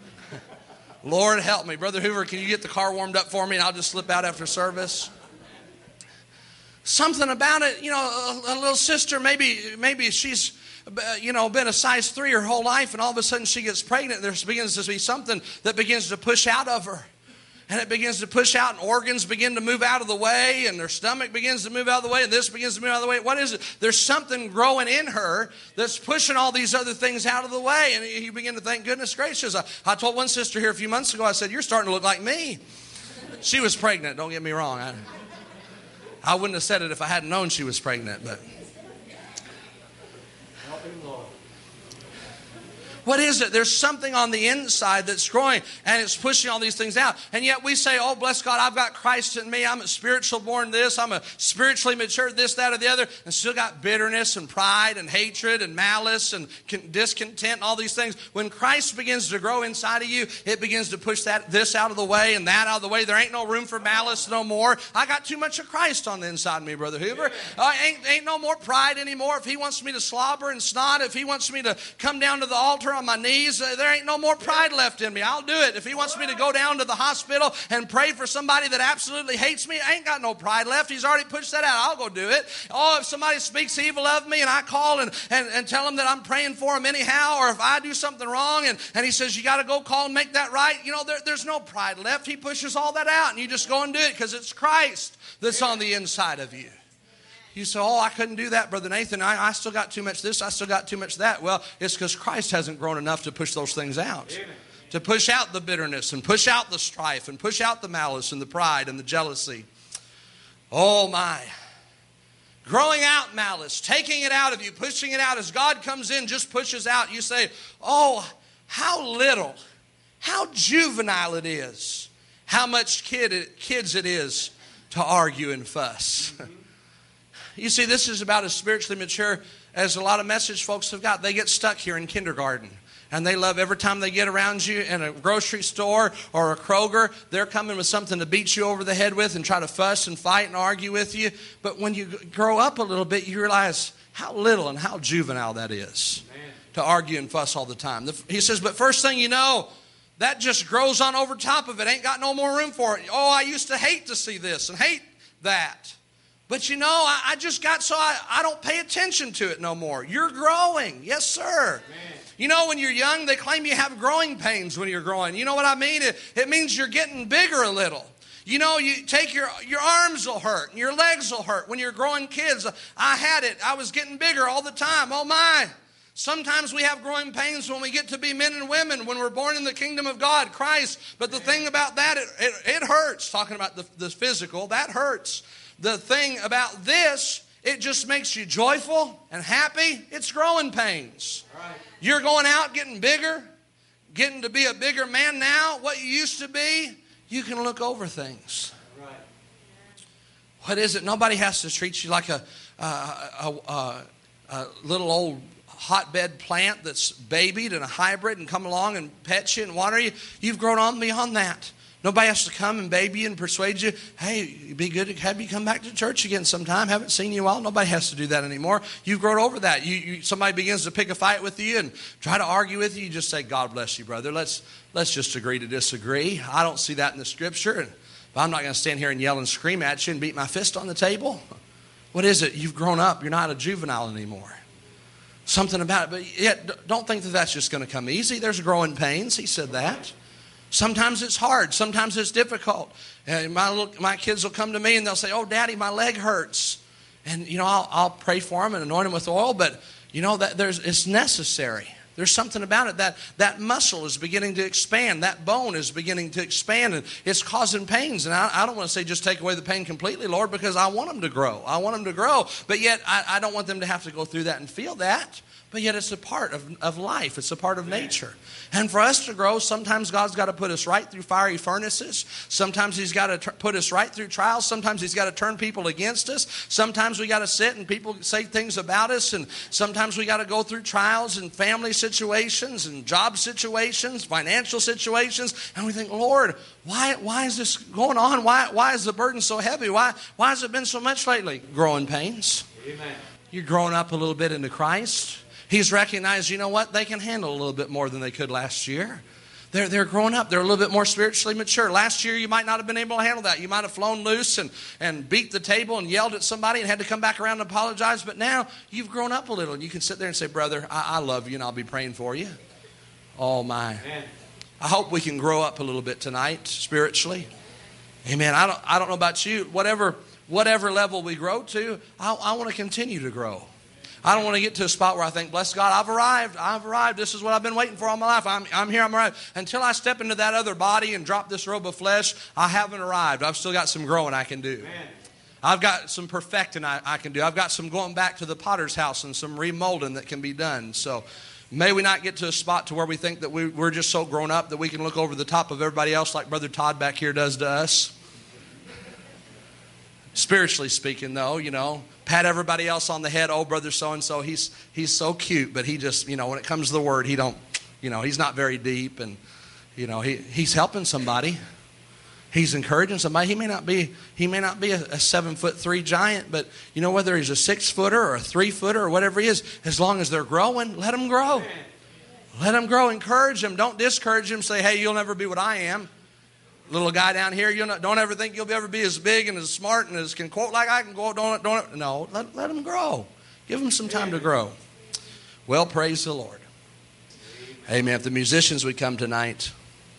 Lord help me. Brother Hoover, can you get the car warmed up for me and I'll just slip out after service? Something about it, you know, a little sister, maybe she's, you know, been a size 3 her whole life, and all of a sudden she gets pregnant. There begins to be something that begins to push out of her. And it begins to push out, and organs begin to move out of the way, and their stomach begins to move out of the way, and this begins to move out of the way. What is it? There's something growing in her that's pushing all these other things out of the way. And you begin to think, goodness gracious. I told one sister here a few months ago, I said, you're starting to look like me. She was pregnant, don't get me wrong. I wouldn't have said it if I hadn't known she was pregnant, but... What is it? There's something on the inside that's growing and it's pushing all these things out. And yet we say, oh, bless God, I've got Christ in me. I'm a spiritual born this. I'm a spiritually mature this, that, or the other. And still got bitterness and pride and hatred and malice and discontent and all these things. When Christ begins to grow inside of you, it begins to push this out of the way and that out of the way. There ain't no room for malice no more. I got too much of Christ on the inside of me, Brother Hoover. Ain't no more pride anymore. If he wants me to slobber and snot, if he wants me to come down to the altar altar on my knees. There ain't no more pride left in me. I'll do it. If he wants me to go down to the hospital and pray for somebody that absolutely hates me, I ain't got no pride left. He's already pushed that out. I'll go do it. Oh, if somebody speaks evil of me and I call and tell them that I'm praying for them anyhow, or if I do something wrong and he says, you got to go call and make that right, there's no pride left. He pushes all that out and you just go and do it because it's Christ that's on the inside of you. You say, oh, I couldn't do that, Brother Nathan. I still got too much this. I still got too much that. Well, it's because Christ hasn't grown enough to push those things out. Amen. To push out the bitterness and push out the strife and push out the malice and the pride and the jealousy. Oh, my. Growing out malice, taking it out of you, pushing it out. As God comes in, just pushes out. You say, oh, how little, how juvenile it is. How much kids it is to argue and fuss. You see, this is about as spiritually mature as a lot of message folks have got. They get stuck here in kindergarten. And they love every time they get around you in a grocery store or a Kroger, they're coming with something to beat you over the head with and try to fuss and fight and argue with you. But when you grow up a little bit, you realize how little and how juvenile that is. Man. To argue and fuss all the time. He says, but first thing you know, that just grows on over top of it. Ain't got no more room for it. Oh, I used to hate to see this and hate that. But I just got so I don't pay attention to it no more. You're growing. Yes, sir. Amen. When you're young, they claim you have growing pains when you're growing. You know what I mean? It means you're getting bigger a little. You take your arms will hurt and your legs will hurt when you're growing kids. I had it. I was getting bigger all the time. Oh, my. Sometimes we have growing pains when we get to be men and women, when we're born in the kingdom of God, Christ. But the thing about that, it hurts. Talking about the physical, that hurts. The thing about this, it just makes you joyful and happy. It's growing pains. Right. You're going out, getting bigger, getting to be a bigger man now. What you used to be, you can look over things. Right. What is it? Nobody has to treat you like a little old hotbed plant that's babied and a hybrid and come along and pet you and water you. You've grown on beyond that. Nobody has to come and baby you and persuade you, hey, it'd be good to have you come back to church again sometime. Haven't seen you in a while. Nobody has to do that anymore. You've grown over that. Somebody begins to pick a fight with you and try to argue with you. You just say, God bless you, brother. Let's just agree to disagree. I don't see that in the Scripture. But I'm not going to stand here and yell and scream at you and beat my fist on the table. What is it? You've grown up. You're not a juvenile anymore. Something about it. But yet, don't think that that's just going to come easy. There's growing pains. He said that. Sometimes it's hard. Sometimes it's difficult. And my kids will come to me and they'll say, oh, Daddy, my leg hurts. And, I'll pray for them and anoint them with oil. But, it's necessary. There's something about it that muscle is beginning to expand. That bone is beginning to expand. And it's causing pains. And I don't want to say just take away the pain completely, Lord, because I want them to grow. I want them to grow. But yet I don't want them to have to go through that and feel that. But yet it's a part of life. It's a part of nature. And for us to grow, sometimes God's got to put us right through fiery furnaces. Sometimes He's got to put us right through trials. Sometimes He's got to turn people against us. Sometimes we got to sit and people say things about us. And sometimes we got to go through trials and family situations and job situations, financial situations. And we think, Lord, why is this going on? Why is the burden so heavy? Why has it been so much lately? Growing pains. Amen. You're growing up a little bit into Christ. He's recognized, you know what? They can handle a little bit more than they could last year. They're growing up. They're a little bit more spiritually mature. Last year, you might not have been able to handle that. You might have flown loose and beat the table and yelled at somebody and had to come back around and apologize. But now you've grown up a little. And you can sit there and say, brother, I love you and I'll be praying for you. Oh, my. Amen. I hope we can grow up a little bit tonight spiritually. Amen. I don't know about you. Whatever level we grow to, I want to continue to grow. I don't want to get to a spot where I think, bless God, I've arrived. This is what I've been waiting for all my life. I'm here, I'm arrived. Until I step into that other body and drop this robe of flesh, I haven't arrived. I've still got some growing I can do. Amen. I've got some perfecting I can do. I've got some going back to the potter's house and some remolding that can be done. So may we not get to a spot to where we think that we're just so grown up that we can look over the top of everybody else like Brother Todd back here does to us. Spiritually speaking, though, pat everybody else on the head. Oh, brother so-and-so, he's so cute, but he just, when it comes to the word, he don't, he's not very deep. And, he's helping somebody. He's encouraging somebody. He may not be a 7'3" giant, but, whether he's a 6-footer or a 3-footer or whatever he is, as long as they're growing, let them grow. Let them grow. Encourage them. Don't discourage them. Say, hey, you'll never be what I am. Little guy down here, don't ever think you'll ever be as big and as smart and as can quote like I can quote. No, let them grow. Give them some time to grow. Well, praise the Lord. Amen. If the musicians would come tonight.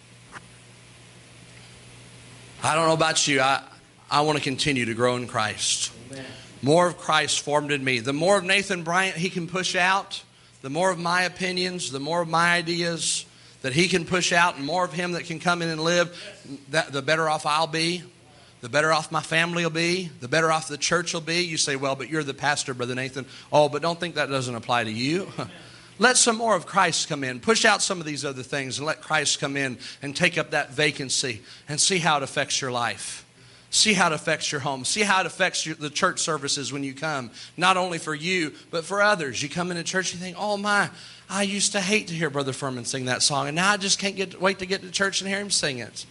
I don't know about you. I want to continue to grow in Christ. Amen. More of Christ formed in me. The more of Nathan Bryant he can push out, the more of my opinions, the more of my ideas that he can push out, and more of him that can come in and live, the better off I'll be. The better off my family will be. The better off the church will be. You say, well, but you're the pastor, Brother Nathan. Oh, but don't think that doesn't apply to you. Let some more of Christ come in. Push out some of these other things and let Christ come in and take up that vacancy and see how it affects your life. See how it affects your home. See how it affects the church services when you come. Not only for you, but for others. You come into church and you think, oh my, I used to hate to hear Brother Furman sing that song, and now I just can't wait to get to church and hear him sing it.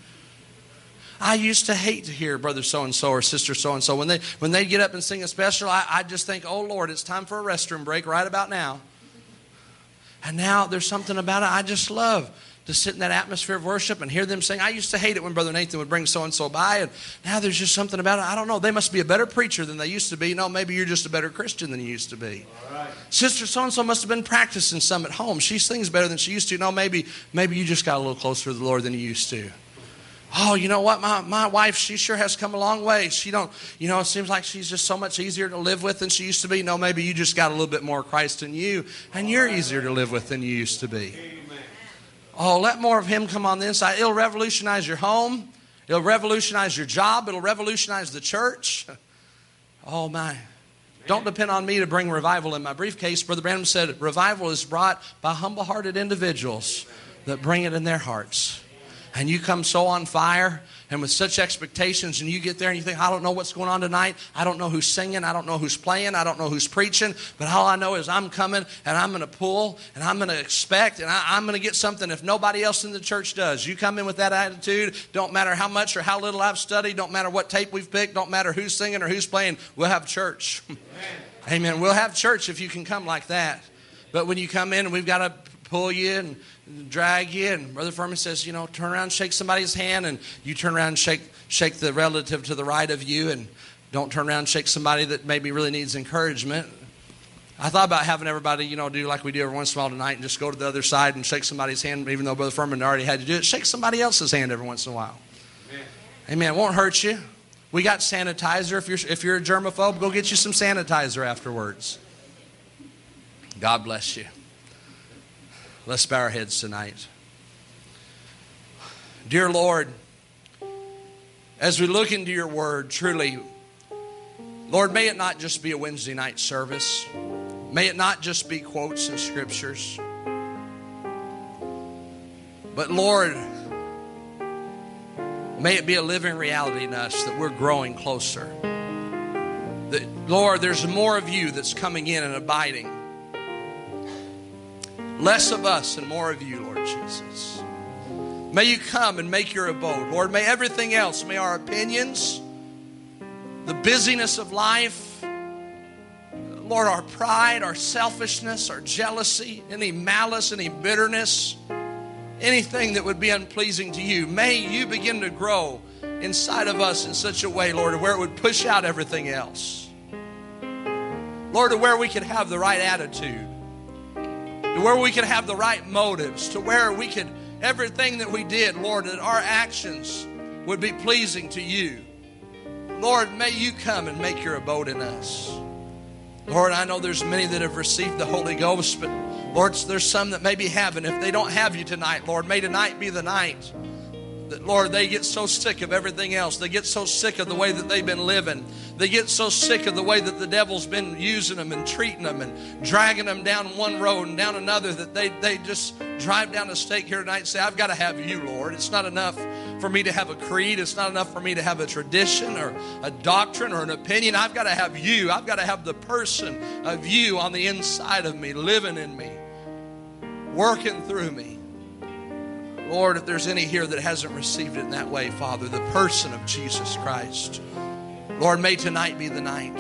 I used to hate to hear Brother so-and-so or Sister so-and-so. When they get up and sing a special, I just think, oh Lord, it's time for a restroom break right about now. And now there's something about it I just love. To sit in that atmosphere of worship and hear them sing. I used to hate it when Brother Nathan would bring so-and-so by, and now there's just something about it. I don't know. They must be a better preacher than they used to be. No, maybe you're just a better Christian than you used to be. All right. Sister so-and-so must have been practicing some at home. She sings better than she used to. No, maybe you just got a little closer to the Lord than you used to. Oh, you know what? My wife, she sure has come a long way. It seems like she's just so much easier to live with than she used to be. No, maybe you just got a little bit more Christ in you, and you're easier to live with than you used to be. Oh, let more of him come on the inside. It'll revolutionize your home. It'll revolutionize your job. It'll revolutionize the church. Oh, my. Don't depend on me to bring revival in my briefcase. Brother Branham said revival is brought by humble-hearted individuals that bring it in their hearts. And you come so on fire and with such expectations, and you get there and you think, I don't know what's going on tonight. I don't know who's singing. I don't know who's playing. I don't know who's preaching. But all I know is I'm coming and I'm going to pull and I'm going to expect and I'm going to get something if nobody else in the church does. You come in with that attitude. Don't matter how much or how little I've studied. Don't matter what tape we've picked. Don't matter who's singing or who's playing. We'll have church. Amen. We'll have church if you can come like that. But when you come in and we've got to pull you and drag you, and Brother Furman says, turn around and shake somebody's hand, and you turn around and shake the relative to the right of you, and don't turn around and shake somebody that maybe really needs encouragement. I thought about having everybody, do like we do every once in a while tonight and just go to the other side and shake somebody's hand, even though Brother Furman already had to do it. Shake somebody else's hand every once in a while. Amen. It won't hurt you. We got sanitizer. If you're a germaphobe, go get you some sanitizer afterwards. God bless you. Let's bow our heads tonight. Dear Lord, as we look into your word, truly, Lord, may it not just be a Wednesday night service. May it not just be quotes and scriptures. But Lord, may it be a living reality in us that we're growing closer. That, Lord, there's more of you that's coming in and abiding. Less of us and more of you, Lord Jesus. May you come and make your abode. Lord, may everything else, may our opinions, the busyness of life, Lord, our pride, our selfishness, our jealousy, any malice, any bitterness, anything that would be unpleasing to you, may you begin to grow inside of us in such a way, Lord, where it would push out everything else. Lord, to where we could have the right attitude. To where we could have the right motives, to where we could, everything that we did, Lord, that our actions would be pleasing to you. Lord, may you come and make your abode in us. Lord, I know there's many that have received the Holy Ghost, but Lord, there's some that maybe haven't. If they don't have you tonight, Lord, may tonight be the night that, Lord, they get so sick of everything else. They get so sick of the way that they've been living. They get so sick of the way that the devil's been using them and treating them and dragging them down one road and down another, that they just drive down a stake here tonight and say, I've got to have you, Lord. It's not enough for me to have a creed. It's not enough for me to have a tradition or a doctrine or an opinion. I've got to have you. I've got to have the person of you on the inside of me, living in me, working through me. Lord, if there's any here that hasn't received it in that way, Father, the person of Jesus Christ, Lord, may tonight be the night.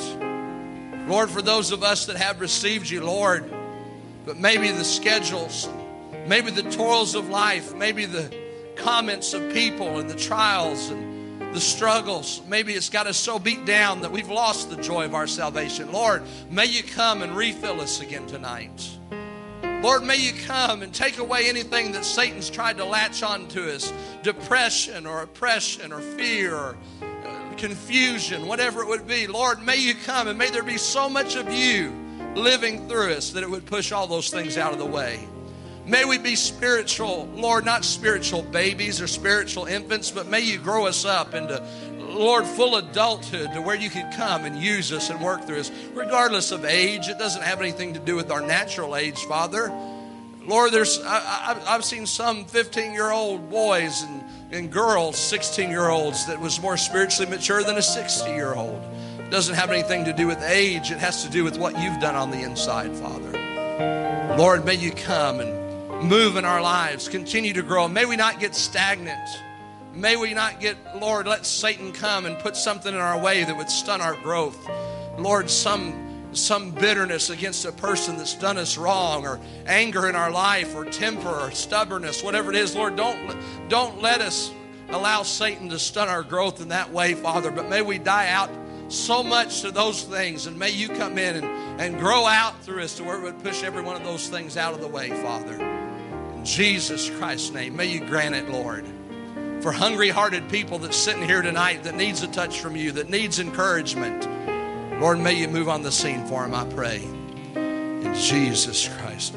Lord, for those of us that have received you, Lord, but maybe the schedules, maybe the toils of life, maybe the comments of people and the trials and the struggles. Maybe it's got us so beat down that we've lost the joy of our salvation. Lord, may you come and refill us again tonight. Lord, may you come and take away anything that Satan's tried to latch onto us, depression or oppression or fear or confusion, whatever it would be. Lord, may you come and may there be so much of you living through us that it would push all those things out of the way. May we be spiritual, Lord, not spiritual babies or spiritual infants, but may you grow us up into, Lord, full adulthood to where you can come and use us and work through us, regardless of age. It doesn't have anything to do with our natural age, Father. Lord, I've seen some 15-year-old boys and girls, 16-year-olds, that was more spiritually mature than a 60-year-old. It doesn't have anything to do with age. It has to do with what you've done on the inside, Father. Lord, may you come and move in our lives, continue to grow. May we not get stagnant. May we not get, Lord, let Satan come and put something in our way that would stun our growth. Lord, some bitterness against a person that's done us wrong, or anger in our life, or temper, or stubbornness, whatever it is. Lord, don't let us allow Satan to stun our growth in that way, Father, but may we die out so much to those things, and may you come in and grow out through us to where it would push every one of those things out of the way, Father. In Jesus Christ's name, may you grant it, Lord. For hungry-hearted people that's sitting here tonight that needs a touch from you, that needs encouragement, Lord, may you move on the scene for them, I pray. In Jesus Christ's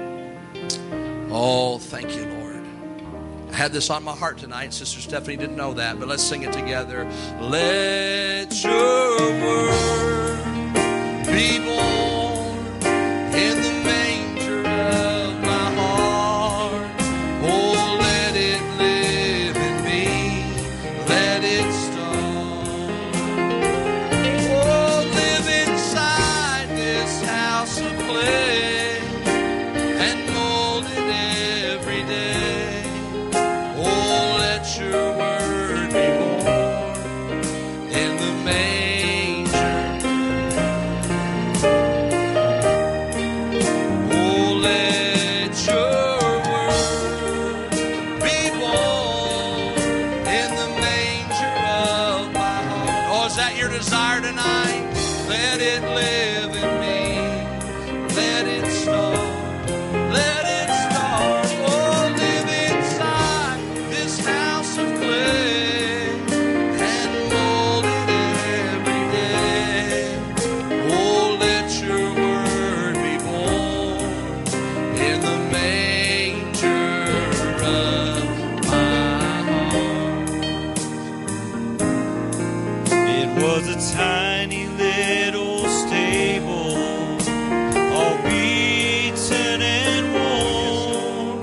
name. Oh, thank you, Lord. I had this on my heart tonight. Sister Stephanie didn't know that, but let's sing it together. Let your word be born in the manger of my heart. Oh, let it live in me. Let it start. Oh, live inside this house of clay and mold it every day. Oh, let your word be born in the manger. Oh, let your word be born in the manger of my heart. Oh, is that your desire tonight? Let it live in me. Let it start. Let it start. Oh, live inside this house of clay and mold it every day. Oh, let your word be born in the manger of my heart. It was a tiny little stable, all beaten and worn,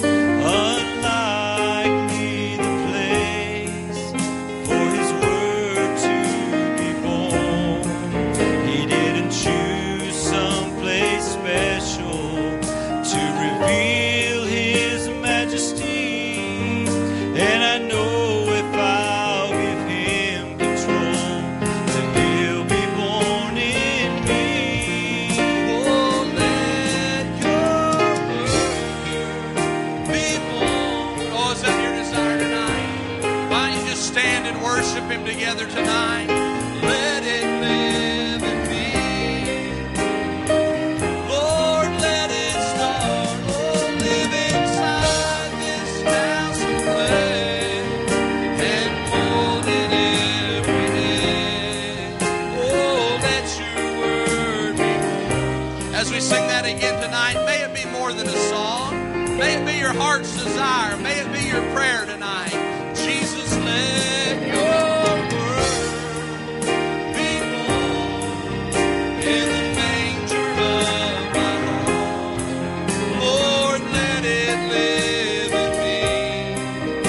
unlikely the place for his word to be born. He didn't choose someplace special to reveal his majesty, and I know if I'll give him control, then he'll be born in me. Oh, let your word be born. Oh, is that your desire tonight? Why don't you just stand and worship him together tonight? Let it live in me. Lord, let it start. Oh, live inside this house of clay and mold it every day. Oh, let your word be born. As we sing that again tonight, may it be more than a song. May it be your heart's desire. May it be your prayer tonight. Jesus, let your word be born in the manger of my heart. Lord, let it live in me.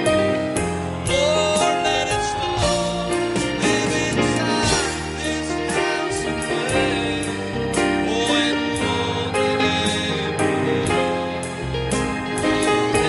Lord, let it start. Live inside this house of clay. Oh, and mold it every day.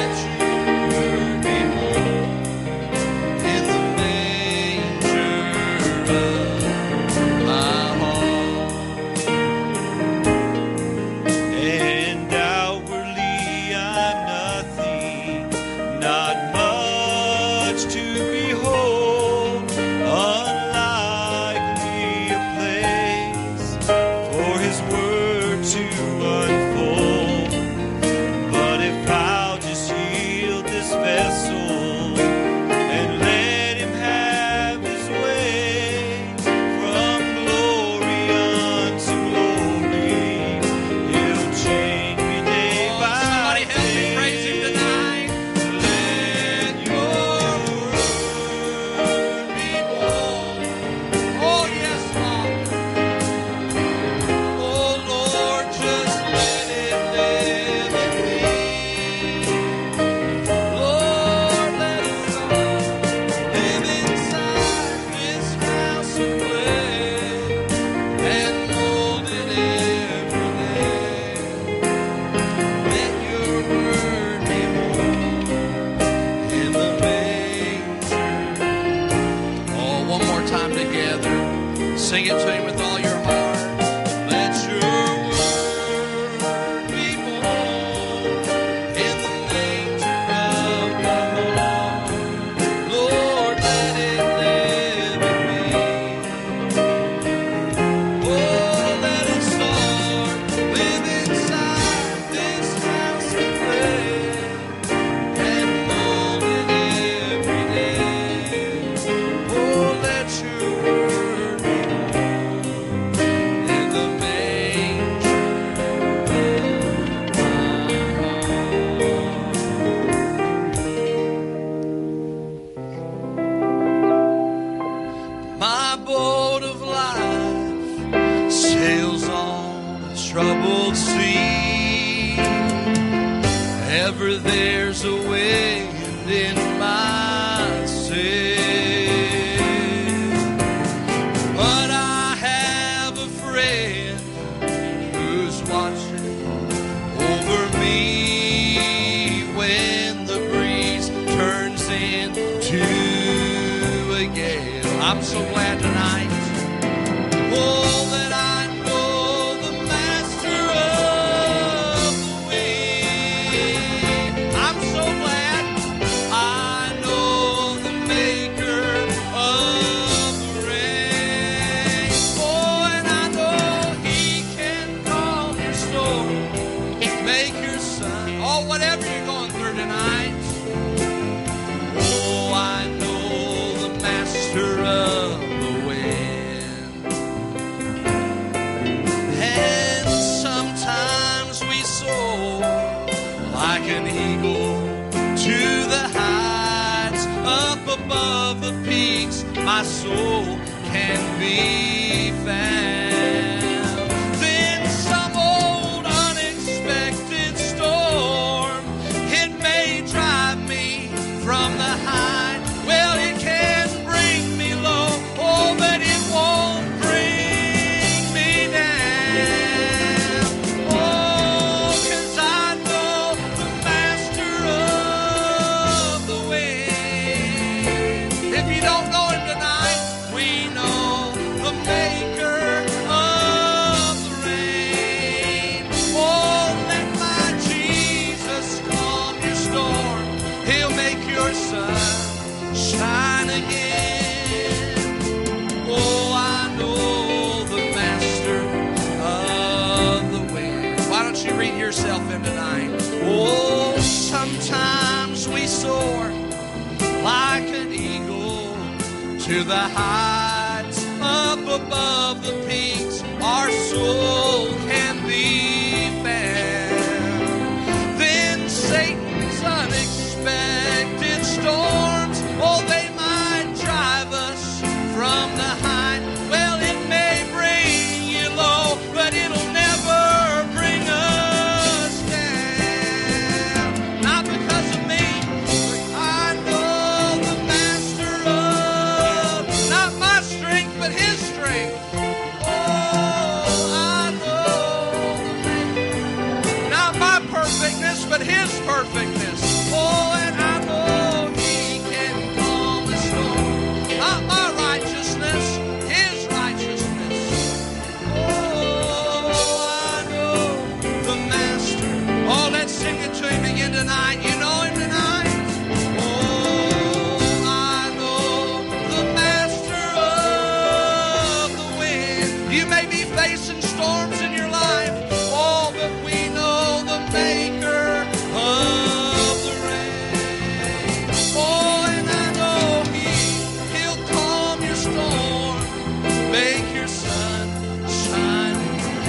Sing it to Him with all your heart. Let your word be born in the manger of the Lord. Lord, let it live in me. Oh, let it start, live inside this house of prayer and mold it every day. Oh, let your word be born in the manger of my heart. My boat of life sails on a troubled sea. Ever there's a wind in my sail, but I have a friend who's watching over me when the breeze turns into a gale. I'm so glad tonight. Oh, that I know the master of the wind. I'm so glad I know the maker of the rain. Oh, and I know He can calm your storm, make your sun. Oh, whatever you're going through tonight. Oh, I know the master of the wind. And sometimes we soar like an eagle to the heights, up above the peaks my soul can be found. Then some old unexpected storm, it may drive me from the height. Well, it can bring me low, oh, but it won't bring me down. Oh, 'cause I know the master of the wind. If you don't know Him tonight, we know the maker of the rain. Oh, let my Jesus calm your storm. He'll make your sun shine again. Oh, I know the master of the wind. Why don't you read yourself in tonight? Oh, sometimes we soar like an eagle to the heights, up above the peaks our soul can be found. Then Satan's unexpected storms, oh, they might drive us from the height. Well, it may bring you low, but it'll never bring us down. Not because of me, but I know the master of, not my strength, but His strength. Oh, I know the not my perfectness, but His perfectness. Oh, and I know He can calm the storm. Not my righteousness, His righteousness. Oh, I know the master. Oh, let's sing it to Him again tonight. You know Him tonight? Oh, I know the master of the wind. You may be facing storms in your life. Oh, but we know the maker of the rain. Oh, and I know He'll calm your storm, make your sun shine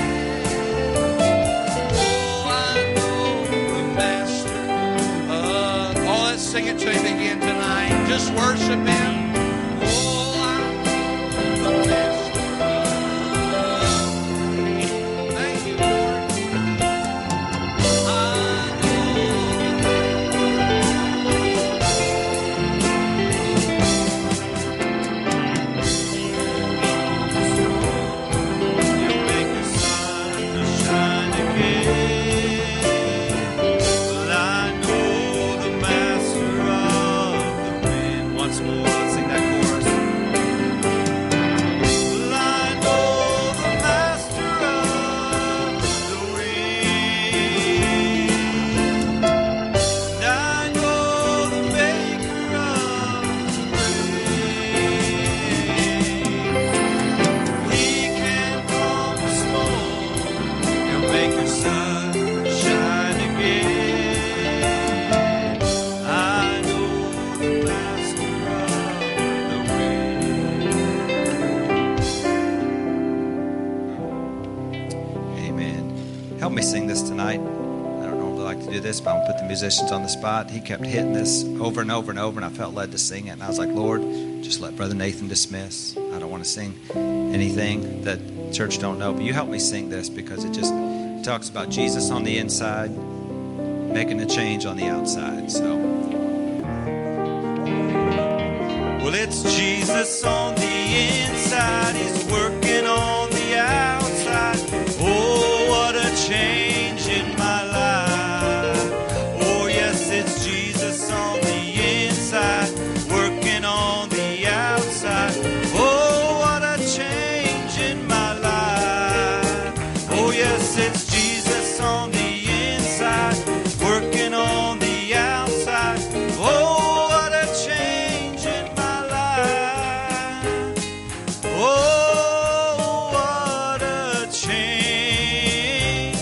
again. Oh, I know the master of. Oh, let's sing it to Him again tonight. Just worship Him. Oh, I know the master of. Thank you, Lord. I You'll make the sun to shine again. Well, I know the master of the wind. Once more, let's me sing this tonight. I don't normally like to do this, but I'm going to put the musicians on the spot. He kept hitting this over and over and over, and I felt led to sing it. And I was like, Lord, just let Brother Nathan dismiss. I don't want to sing anything that church don't know. But you help me sing this because it talks about Jesus on the inside, making a change on the outside. So, well, it's Jesus on the inside. He's working on the outside. Oh, what a change in my life. Oh, yes, it's Jesus on the inside, working on the outside. Oh, what a change in my life. Oh, yes, it's Jesus on the inside, working on the outside. Oh, what a change in my life. Oh, what a change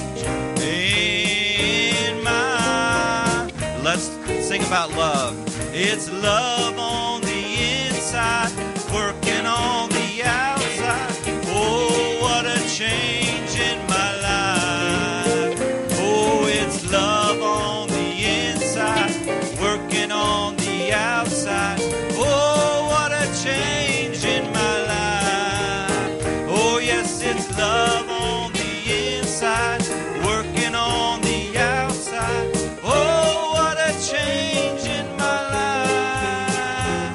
in my. Let's sing about love. It's love on the inside, working on the outside. Oh, what a change in my life. Oh, it's love on the inside, working on the outside. Oh, what a change in my life. Oh, yes, it's love on the inside, working on the outside. Oh, what a change in my life.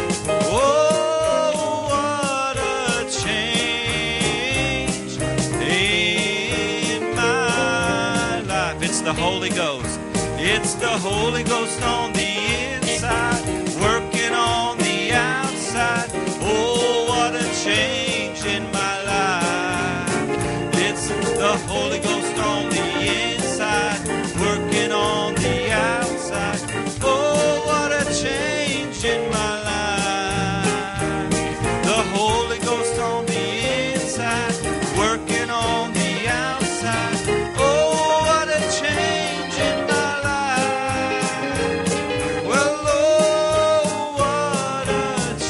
Oh, what a change in my life. It's the Holy Ghost. It's the Holy Ghost on the inside, working on the outside. Oh, what a change in my life. It's the Holy Ghost on the inside, working on the outside. Oh, what a change in my life. The Holy Ghost on the inside, working on the outside. Oh, what a change in my life. Well, oh, what a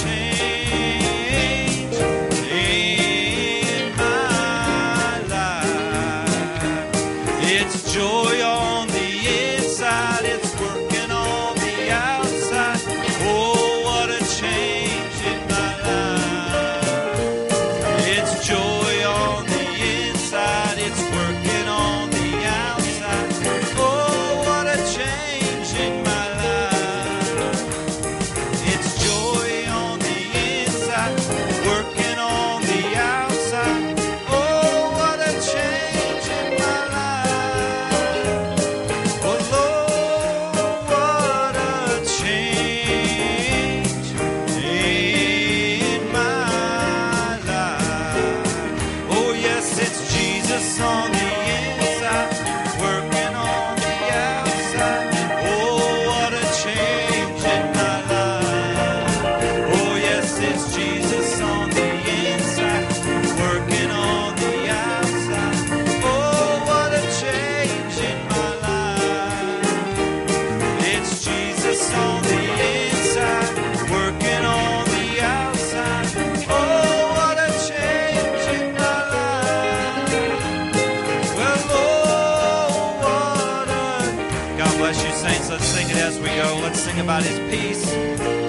change in my life. It's joy on the inside, it's working on the outside. Oh, what a change in my life. It's joy on the inside, it's working on the outside. Oh, what a change in my life. It's joy on the inside, working on the outside. Oh, what a change in my life. Oh, Lord, what a change in my life. Oh, yes, it's Jesus on the inside, working on the outside. Oh, what a change in my life. Oh, yes, it's Jesus on the inside, working on the outside. Oh, what a change in my life. It's Jesus on the inside, working on the outside. Oh, what a change in my life. Well, oh, what a. God bless you, saints. Let's sing it as we go. Let's sing about His peace.